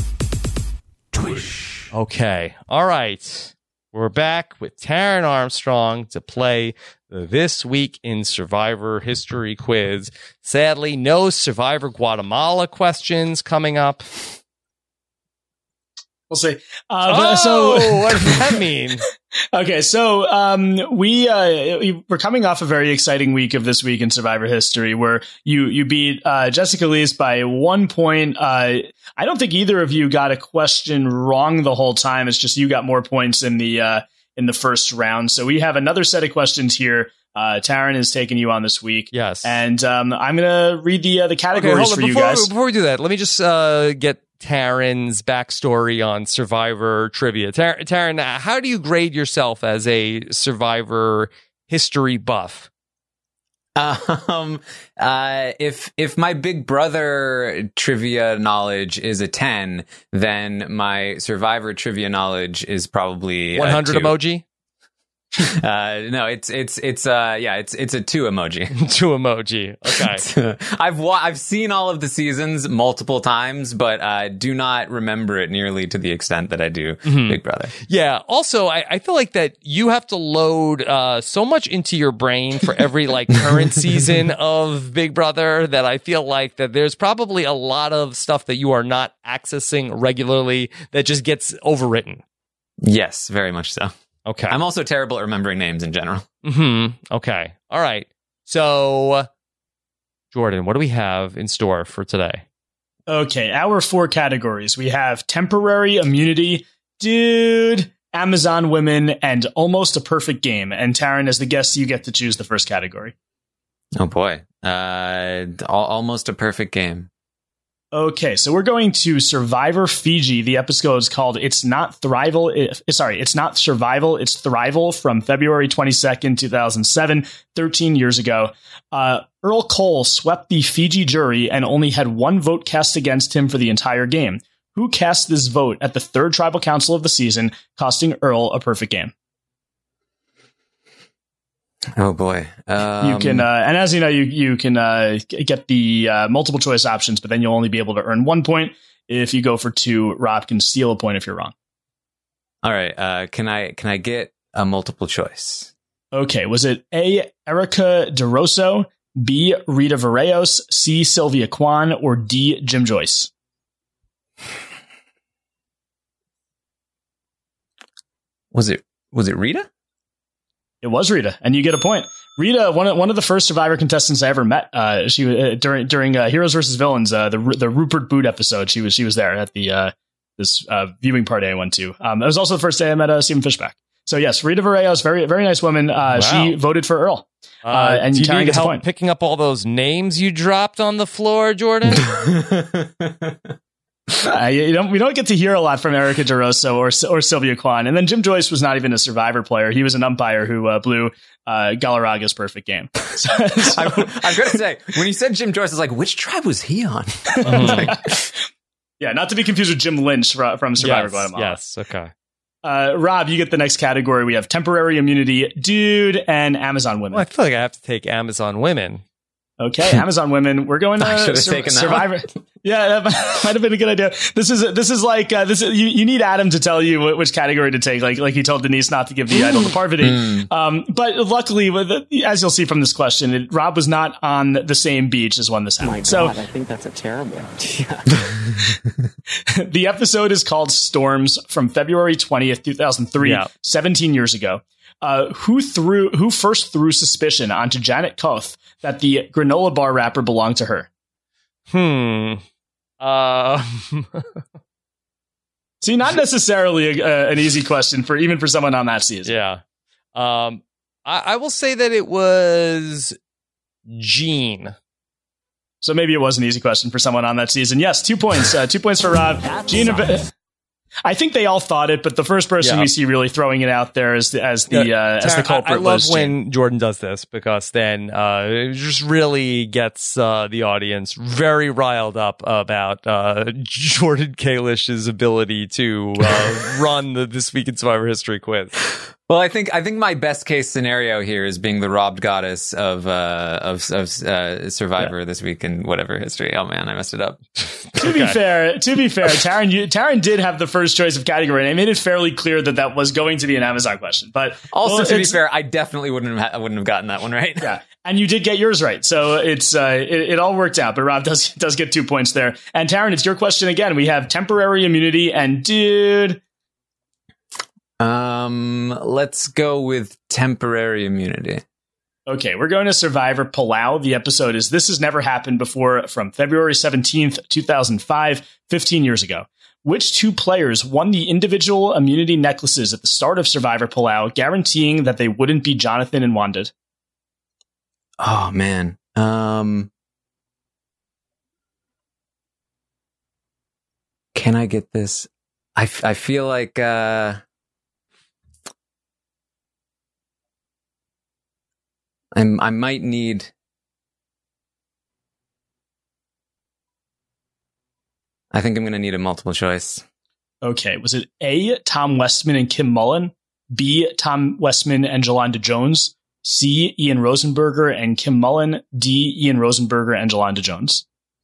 Twish. Okay, all right. We're back with Taryn Armstrong to play the This Week in Survivor History quiz. Sadly, no Survivor Guatemala questions coming up. We'll see. Uh, oh, so, what does that mean? Okay, so um, we uh, we're coming off a very exciting week of This Week in Survivor History, where you you beat uh, Jessica Lees by one point. Uh, I don't think either of you got a question wrong the whole time. It's just you got more points in the uh, in the first round. So we have another set of questions here. Uh, Taryn is taking you on this week. Yes, and um, I'm gonna read the uh, the categories okay, hold on. for before, you guys. Before we do that, let me just uh, get Taryn's backstory on Survivor trivia. Tar- Taryn, how do you grade yourself as a Survivor history buff? Um, uh, if if my Big Brother trivia knowledge is a ten, then my Survivor trivia knowledge is probably one hundred emoji. Uh, no, it's it's it's uh yeah, it's it's a two emoji. two emoji. Okay. I've wa- I've seen all of the seasons multiple times, but I uh, do not remember it nearly to the extent that I do mm-hmm. Big Brother. Yeah. Also, I, I feel like that you have to load uh so much into your brain for every like current season of Big Brother that I feel like that there's probably a lot of stuff that you are not accessing regularly that just gets overwritten. Yes, very much so. Okay. I'm also terrible at remembering names in general. Mm-hmm. Okay. All right. So, Jordan, what do we have in store for today? Okay, our four categories. We have temporary immunity, dude, Amazon women, and almost a perfect game. And Taryn, as the guest, you get to choose the first category. Oh, boy. Uh, almost a perfect game. Okay, so we're going to Survivor Fiji. The episode is called It's Not Thrival. It, sorry, It's Not Survival, It's Thrival from February twenty-second, two thousand seven, thirteen years ago. Uh, Earl Cole swept the Fiji jury and only had one vote cast against him for the entire game. Who cast this vote at the third tribal council of the season, costing Earl a perfect game? Oh boy! Um, you can, uh, and as you know, you you can uh, get the uh, multiple choice options, but then you'll only be able to earn one point. If you go for two, Rob can steal a point if you're wrong. All right. Uh, can I can I get a multiple choice? Okay. Was it A, Erica DeRosso, B, Rita Vareos, C, Sylvia Kwan, or D, Jim Joyce? Was it was it Rita? It was Rita, and you get a point. Rita, one of, one of the first Survivor contestants I ever met. Uh, she uh, during during uh, Heroes versus Villains, uh, the the Rupert Boot episode. She was she was there at the uh, this uh, viewing party I went to. Um, it was also the first day I met uh, Stephen Fishback. So yes, Rita Varejos, very very nice woman. Uh, Wow. She voted for Earl. Uh, Uh, and do you Taryn need gets a help point. picking up all those names you dropped on the floor, Jordan? Uh, you don't, we don't get to hear a lot from Erica DeRosa or or Sylvia Kwan. And then Jim Joyce was not even a Survivor player. He was an umpire who uh, blew uh, Galarraga's perfect game. So, so, I, I've got to say, when you said Jim Joyce, I was like, which tribe was he on? yeah, not to be confused with Jim Lynch from, from Survivor yes, Guatemala. yes, okay. Uh, Rob, you get the next category. We have temporary immunity, dude, and Amazon women. Well, I feel like I have to take Amazon women. Okay, Amazon women. We're going to I should have sur- taken that Survivor. Yeah, that might have been a good idea. This is this is like uh, this. Is, you you need Adam to tell you which category to take. Like like he told Denise not to give the idol to Parvati. Um, but luckily, with the, as you'll see from this question, it, Rob was not on the same beach as when this Oh my happened. God, So I think that's a terrible idea. the episode is called Storms from February twentieth, two thousand three, Yeah. seventeen years ago. Uh, who threw who first threw suspicion onto Janet Koth that the granola bar wrapper belonged to her? Hmm. Uh, See, not necessarily a, a, an easy question for even for someone on that season. yeah. Um, I, I will say that it was Gene. So maybe it was an easy question for someone on that season. Yes, two points. Uh, two points for Rob. That Gene, sucks. I think they all thought it, but the first person Yeah. we see really throwing it out there as the as the Yeah, uh, as the Taryn, culprit I, I love was Gene. when Jordan does this because then uh, it just really gets uh, the audience very riled up about uh, Jordan Kalish's ability to uh, run the This Week in Survivor History quiz. Well, I think I think my best case scenario here is being the robbed goddess of uh, of, of uh, Survivor this week in whatever history. Oh man, I messed it up. To be fair, to be fair, Taryn, you, Taryn did have the first choice of category, and I made it fairly clear that that was going to be an Amazon question. But Also, well, to be it's- fair, I definitely wouldn't have ha- wouldn't have gotten that one right. yeah, and you did get yours right, so it's uh, it, it all worked out. But Rob does does get two points there. And Taryn, it's your question again. We have temporary immunity, and dude, Um, let's go with temporary immunity. okay, we're going to Survivor Palau. The episode is This Has Never Happened Before from February seventeenth, two thousand five, fifteen years ago. Which two players won the individual immunity necklaces at the start of Survivor Palau, guaranteeing that they wouldn't be Jonathan and Wanda? Oh man. Um, can I get this? I, f- I feel like uh, I'm I might need. I think I'm going to need a multiple choice. Okay, was it A, Tom Westman and Kim Mullen, B, Tom Westman and Jolanda Jones, C, Ian Rosenberger and Kim Mullen, D, Ian Rosenberger and Jolanda Jones?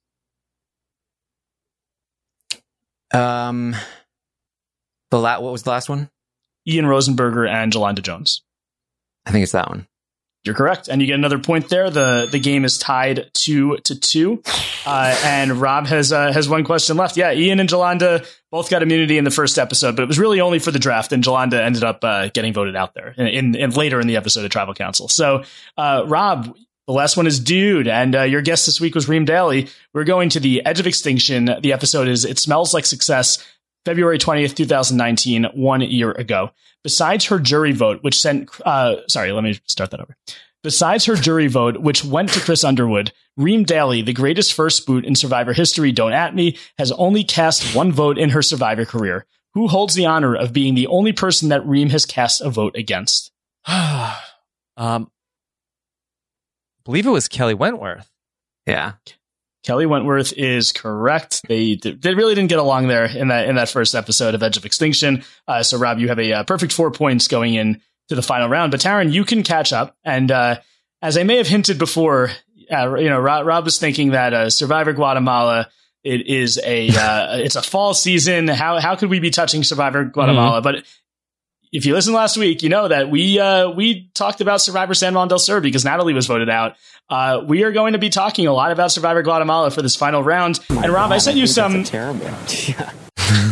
Um, the la- what was the last one? Ian Rosenberger and Jolanda Jones. I think it's that one. You're correct, and you get another point there. the The game is tied two to two, uh, and Rob has uh, has one question left. Yeah, Ian and Jolanda both got immunity in the first episode, but it was really only for the draft, and Jolanda ended up uh, getting voted out there in, in, in later in the episode of Tribal Council. So, uh, Rob, the last one is Dude, and uh, your guest this week was Reem Daly. We're going to the Edge of Extinction. The episode is It Smells Like Success, February twentieth, twenty nineteen, one year ago. Besides her jury vote, which sent, uh, sorry, let me start that over. Besides her jury vote, which went to Chris Underwood, Reem Daly, the greatest first boot in Survivor history, don't at me, has only cast one vote in her Survivor career. Who holds the honor of being the only person that Reem has cast a vote against? um, I believe it was Kelly Wentworth. Yeah. Kelly Wentworth is correct. They they really didn't get along there in that in that first episode of Edge of Extinction. Uh, so, Rob, you have a uh, perfect four points going in to the final round. But Taryn, you can catch up. And uh, as I may have hinted before, uh, you know, Rob, Rob was thinking that uh, Survivor Guatemala it is a uh, it's a fall season. How how could we be touching Survivor Guatemala? Mm-hmm. But if you listened last week, you know that we uh, we talked about Survivor San Juan del Sur because Natalie was voted out. Uh, we are going to be talking a lot about Survivor Guatemala for this final round. Oh and Rob, God, I sent I you think some. That's a terrible idea.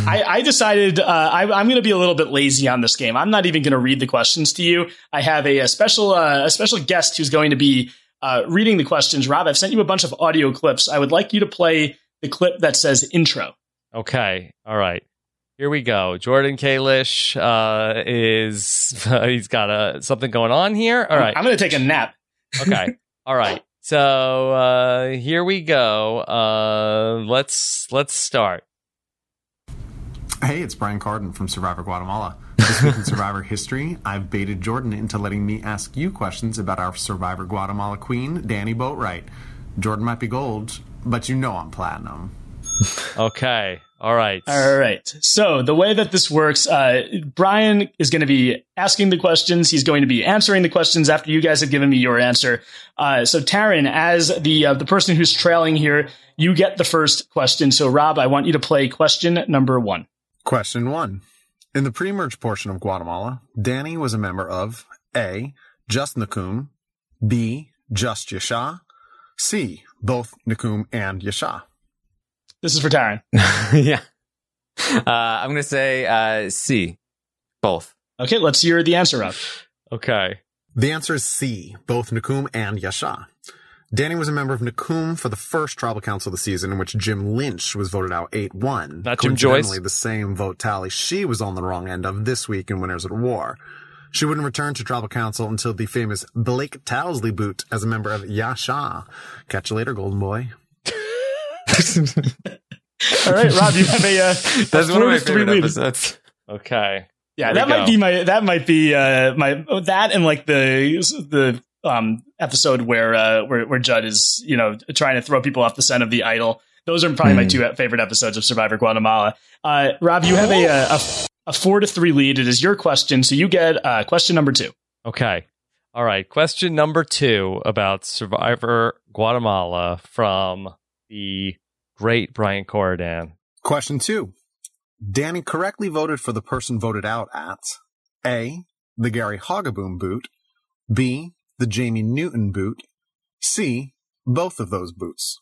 I, I decided uh, I, I'm going to be a little bit lazy on this game. I'm not even going to read the questions to you. I have a, a special uh, a special guest who's going to be uh, reading the questions. Rob, I've sent you a bunch of audio clips. I would like you to play the clip that says intro. Okay. All right. Here we go. Jordan Kalish uh, is uh, he's got a something going on here. All right. I'm going to take a nap. Okay. All right. So uh, here we go. Uh, let's let's start. Hey, it's Brian Carden from Survivor Guatemala. This week in Survivor history, I've baited Jordan into letting me ask you questions about our Survivor Guatemala queen, Danny Boatwright. Jordan might be gold, but you know I'm platinum. Okay. All right. All right. So the way that this works, uh, Brian is going to be asking the questions. He's going to be answering the questions after you guys have given me your answer. Uh, so Taryn, as the uh, the person who's trailing here, you get the first question. So Rob, I want you to play question number one. Question one. In the pre-merge portion of Guatemala, Danny was a member of A, just Nakum, B, just Yasha, C, both Nakum and Yasha. This is for Taryn. yeah. Uh, I'm going to say uh, C, both. Okay, let's hear the answer, Rob. Okay. The answer is C, both Nakum and Yasha. Danny was a member of Nakum for the first tribal council of the season, in which Jim Lynch was voted out eight one. Not Jim Joyce. The same vote tally she was on the wrong end of this week in Winners at War. She wouldn't return to tribal council until the famous Blake Towsley boot as a member of Yasha. Catch you later, golden boy. All right, Rob, you have a uh, that's a one of my three favorite lead. episodes. Okay. Yeah, Here that we might go. be my that might be uh, my that and like the the um episode where uh where where Judd is, you know, trying to throw people off the scent of the idol. Those are probably Mm. my two favorite episodes of Survivor Guatemala. Uh, Rob, you have a, a a four to three lead. It is your question, so you get uh, question number two. Okay. All right. Question number two about Survivor Guatemala from the great Brian Corridan. Question two. Danny correctly voted for the person voted out at A, the Gary Hoggaboom boot, B, the Jamie Newton boot, C, both of those boots.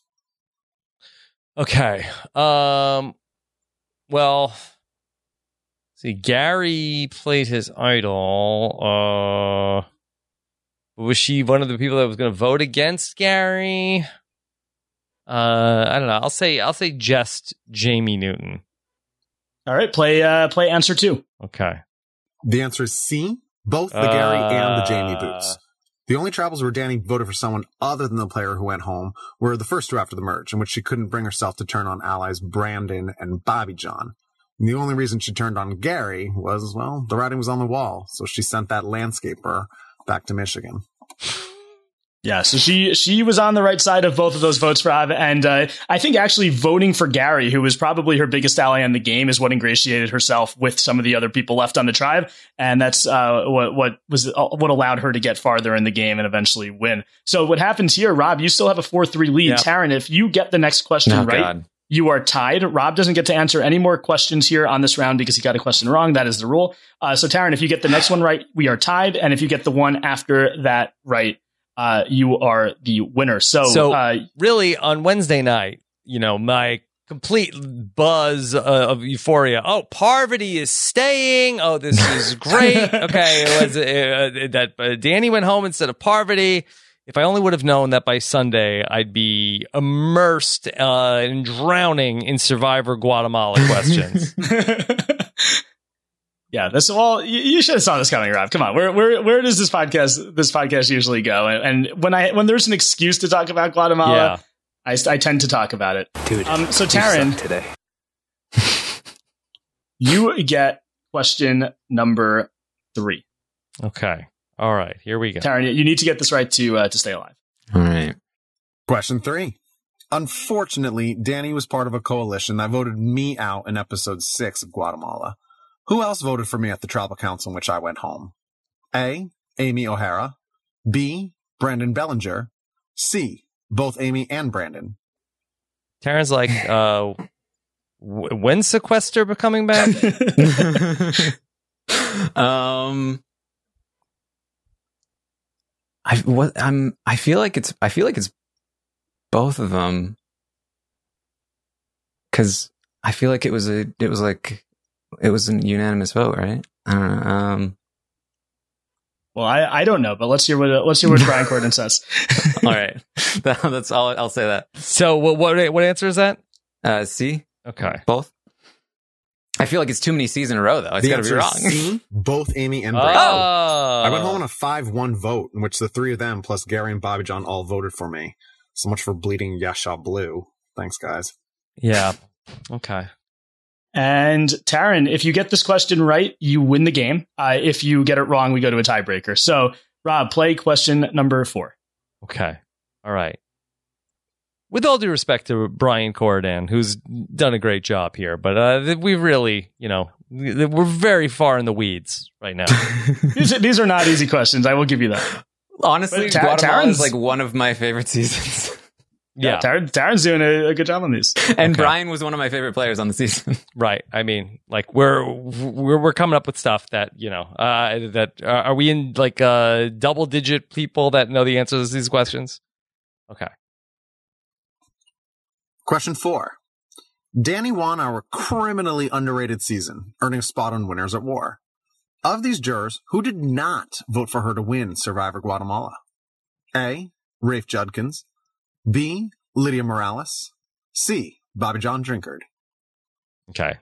Okay. Um. Well, see, Gary played his idol. Uh, was she one of the people that was going to vote against Gary? Uh, I don't know. I'll say I'll say just Jamie Newton. All right, play uh, play answer two. Okay. The answer is C, both the Gary and the Jamie boots. The only travels where Danny voted for someone other than the player who went home were the first two after the merge, in which she couldn't bring herself to turn on allies Brandon and Bobby John. And the only reason she turned on Gary was, well, the writing was on the wall, so she sent that landscaper back to Michigan. Yeah, so she she was on the right side of both of those votes, Rob, and uh, I think actually voting for Gary, who was probably her biggest ally in the game, is what ingratiated herself with some of the other people left on the tribe, and that's uh, what what was what allowed her to get farther in the game and eventually win. So what happens here, Rob? You still have a four three lead. Yep. Taryn, if you get the next question Oh, right, God. you are tied. Rob doesn't get to answer any more questions here on this round because he got a question wrong. That is the rule. Uh, so Taryn, if you get the next one right, we are tied, and if you get the one after that right, uh, you are the winner. So, So uh, really, on Wednesday night, you know, my complete buzz uh, of euphoria. Oh, Parvati is staying. Oh, this is great. Okay, it was uh, that uh, Danny went home instead of Parvati. If I only would have known that by Sunday I'd be immersed uh, and drowning in Survivor Guatemala questions. yeah, that's all. You, you should have saw this coming, Rob. Come on, where where where does this podcast this podcast usually go? And, and when I when there's an excuse to talk about Guatemala, Yeah. I, I tend to talk about it. Dude, Um, so you Taryn, suck today. you get question number three. Okay. All right. Here we go. Taryn, you need to get this right to uh, to stay alive. All right. Question three. Unfortunately, Danny was part of a coalition that voted me out in episode six of Guatemala. Who else voted for me at the tribal council in which I went home? A, Amy O'Hara. B, Brandon Bellinger. C, both Amy and Brandon. Taryn's like, uh, w- when's Sequester coming back? um, I what I'm. I feel like it's. I feel like it's both of them. Because I feel like it was a, it was like, it was a unanimous vote, right? I don't know. Um, well, I, I don't know, but let's hear what let's hear what Brian Corden says. all right, that, that's all. I'll say that. So what what what answer is that? Uh, C. Okay, both. I feel like it's too many C's in a row, though. It's got to be wrong. C, both Amy and oh. Brady. I went home on a five one vote in which the three of them plus Gary and Bobby John all voted for me. So much for bleeding Yasha Blue. Thanks, guys. Yeah. Okay. And Taryn, if you get this question right, you win the game. Uh, if you get it wrong, we go to a tiebreaker. So, Rob, play question number four. Okay. All right. With all due respect to Brian Corden, who's done a great job here, but uh, we really, you know, we're very far in the weeds right now. these, these are not easy questions. I will give you that. Honestly, Ta- Guatemala Taryn's is like one of my favorite seasons. Yeah, yeah Taryn, Taryn's doing a, a good job on these. And okay. Brian was one of my favorite players on the season. Right. I mean, like we're we're we're coming up with stuff that you know uh, that uh, are we in like uh, double digit people that know the answers to these questions? Okay. Question four. Danny won our criminally underrated season, earning a spot on Winners at War. Of these jurors, who did not vote for her to win Survivor Guatemala? A. Rafe Judkins. B. Lydia Morales. C. Bobby John Drinkard. Okay.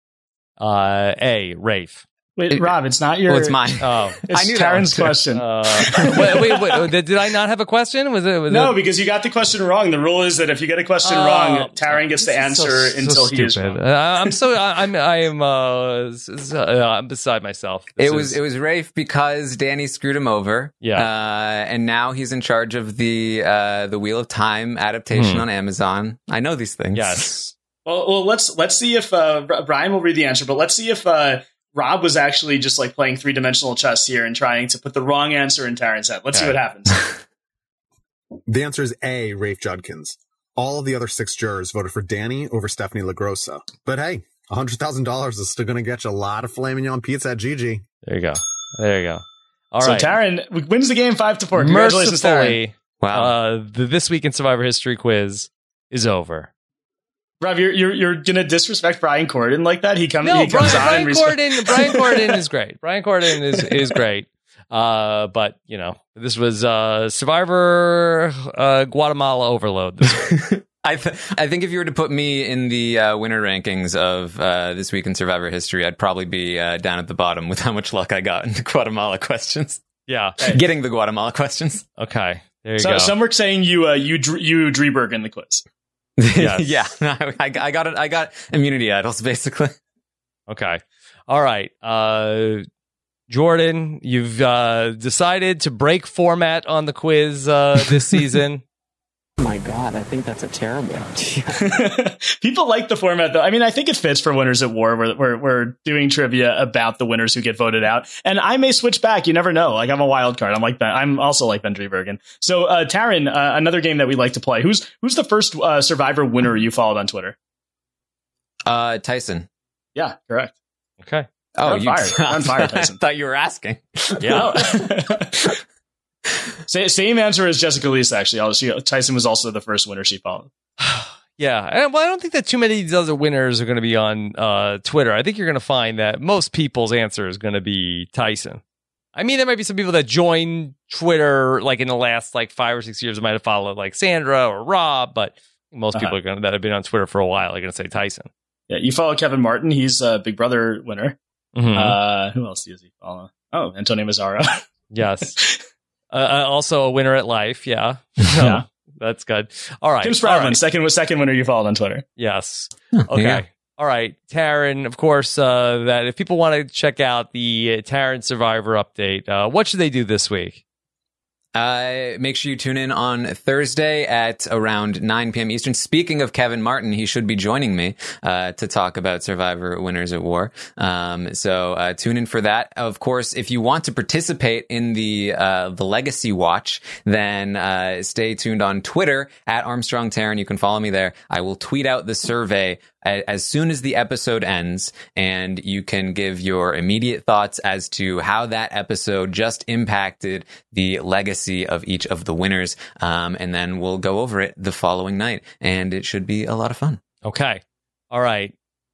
Uh, A. Rafe. Wait, it, Rob, it's not your... Oh, it's mine. Oh. It's I knew Taryn's question. Uh, wait, wait, wait. Did I not have a question? Was it? Was no, it... because you got the question wrong. The rule is that if you get a question uh, wrong, Taryn gets to answer so, until so he is wrong. Uh, I'm so... I'm... I am... Uh, I'm beside myself. This it was... Is... It was Rafe because Danny screwed him over. Yeah. Uh, and now he's in charge of the uh, the Wheel of Time adaptation hmm. on Amazon. I know these things. Yes. Well, well let's let's see if... Uh, Brian will read the answer, but let's see if... Uh, Rob was actually just like playing three-dimensional chess here and trying to put the wrong answer in Taryn's head. Let's okay. see what happens. The answer is A, Rafe Judkins. All of the other six jurors voted for Danny over Stephanie LaGrossa. But hey, one hundred thousand dollars is still going to get you a lot of Flamin' Yon pizza at Gigi. There you go. There you go. All so right. So Taryn wins the game five to four. Congratulations, Taryn. Wow. Uh, the This Week in Survivor History quiz is over. Rob, you're you're you're gonna disrespect Brian Corden like that? He, come, no, he comes Brian, on Brian and Corden. Brian Corden is great. Brian Corden is is great. Uh, but you know, this was uh, Survivor uh, Guatemala overload this week. I th- I think if you were to put me in the uh, winner rankings of uh, This Week in Survivor History, I'd probably be uh, down at the bottom with how much luck I got in the Guatemala questions. Yeah, getting the Guatemala questions. Okay, there you so, go. Some were saying you uh, you you Dreberg in the quiz. Yes. yeah, I, I got it. I got immunity idols, basically. Okay. All right. Uh, Jordan, you've uh, decided to break format on the quiz uh, this season. Oh my God, I think that's a terrible idea. People like the format, though. I mean, I think it fits for Winners at War. We're, we're, we're doing trivia about the winners who get voted out. And I may switch back. You never know. Like, I'm a wild card. I'm like Ben. I'm also like Ben Drebergen. So, uh, Taryn, uh, another game that we like to play. Who's who's the first uh, Survivor winner you followed on Twitter? Uh, Tyson. Yeah, correct. Okay. Oh, you fire. on fire, Tyson. I thought you were asking. Yeah. Same answer as Jessica Lisa, actually. She, Tyson was also the first winner she followed. Yeah. And, well, I don't think that too many of these other winners are going to be on uh, Twitter. I think you're going to find that most people's answer is going to be Tyson. I mean, there might be some people that join Twitter like in the last like five or six years that might have followed like Sandra or Rob, but most uh-huh. people are gonna, that have been on Twitter for a while are going to say Tyson. Yeah, you follow Kevin Martin. He's a Big Brother winner. Mm-hmm. Uh, who else does he follow? Oh, Antonio Mazzaro. Yes. Uh, also a winner at life, yeah. So, yeah. That's good. All right. Tim Sproutman, right. second second winner you followed on Twitter. Yes. Okay. Yeah. All right. Taryn, of course, uh, that if people want to check out the uh, Taryn Survivor update, uh, what should they do this week? Uh, make sure you tune in on Thursday at around nine p.m. Eastern. Speaking of Kevin Martin, he should be joining me uh, to talk about Survivor Winners at War. Um, so uh, tune in for that. Of course, if you want to participate in the uh, the Legacy Watch, then uh, stay tuned on Twitter at Armstrong Taryn. You can follow me there. I will tweet out the survey as soon as the episode ends, and you can give your immediate thoughts as to how that episode just impacted the legacy of each of the winners. Um, and then we'll go over it the following night, and it should be a lot of fun. Okay. All right.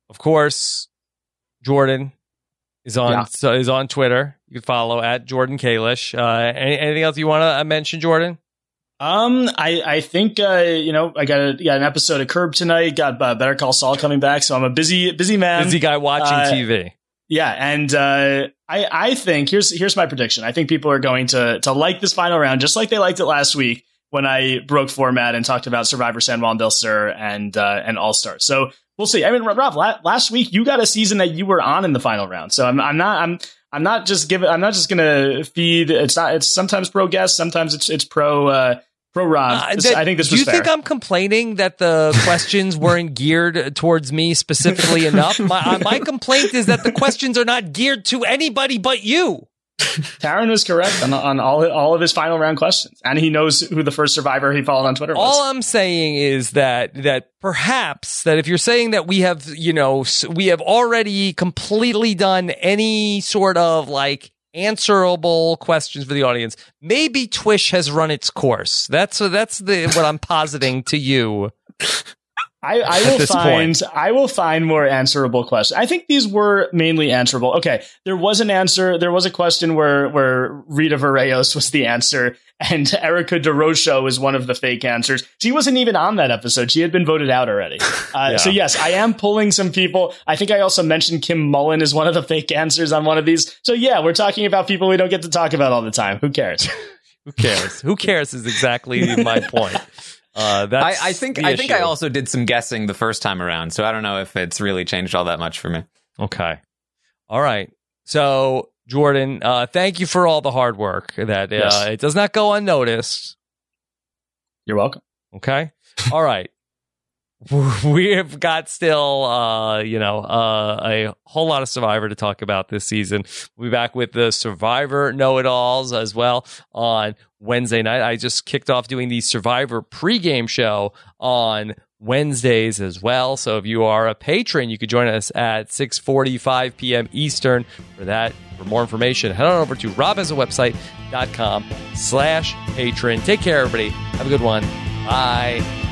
of course, Jordan is on Yeah. so is on Twitter. You can follow at Jordan Kalish. Uh, any, anything else you want to mention, Jordan? Um, I, I think, uh, you know, I got, a, got an episode of Curb tonight, got uh, Better Call Saul coming back. So I'm a busy, busy man. Busy guy watching uh, T V. Yeah. And, uh, I, I think here's, here's my prediction. I think people are going to, to like this final round, just like they liked it last week when I broke format and talked about Survivor San Juan del Sur and, uh, and All Star. So we'll see. I mean, Rob, la- last week you got a season that you were on in the final round. So I'm, I'm not, I'm, I'm not just giving, I'm not just going to feed. It's not, it's sometimes pro guest, sometimes it's, it's pro, uh, Pro Rob. Uh, This- that- I think this do was you fair. think I'm complaining that the questions weren't geared towards me specifically enough? My, uh, my complaint is that the questions are not geared to anybody but you. Taryn was correct on, on all all of his final round questions, and he knows who the first survivor he followed on Twitter was. All I'm saying is that that perhaps that if you're saying that we have, you know, s- we have already completely done any sort of like answerable questions for the audience, maybe Twish has run its course. That's that's the what I'm positing to you. I, I at will this find point. I will find more answerable questions. I think these were mainly answerable. Okay, there was an answer. There was a question where where Rita Varejos was the answer, and Erica DeRocho was one of the fake answers. She wasn't even on that episode. She had been voted out already. Uh, Yeah. So yes, I am pulling some people. I think I also mentioned Kim Mullen as one of the fake answers on one of these. So yeah, we're talking about people we don't get to talk about all the time. Who cares? Who cares? Who cares is exactly my point. Uh, that's I, I think the I think I issue. also did some guessing the first time around, so I don't know if it's really changed all that much for me. Okay. All right. So, Jordan, uh, thank you for all the hard work. That uh, Yes. it does not go unnoticed. You're welcome. Okay. All right. We have got still, uh, you know, uh, a whole lot of Survivor to talk about this season. We'll be back with the Survivor Know-It-Alls as well on Wednesday night. I just kicked off doing the Survivor pregame show on Wednesdays as well. So if you are a patron, you could join us at six forty-five p.m. Eastern for that. For more information, head on over to robhasawebsite.com slash patron. Take care, everybody. Have a good one. Bye.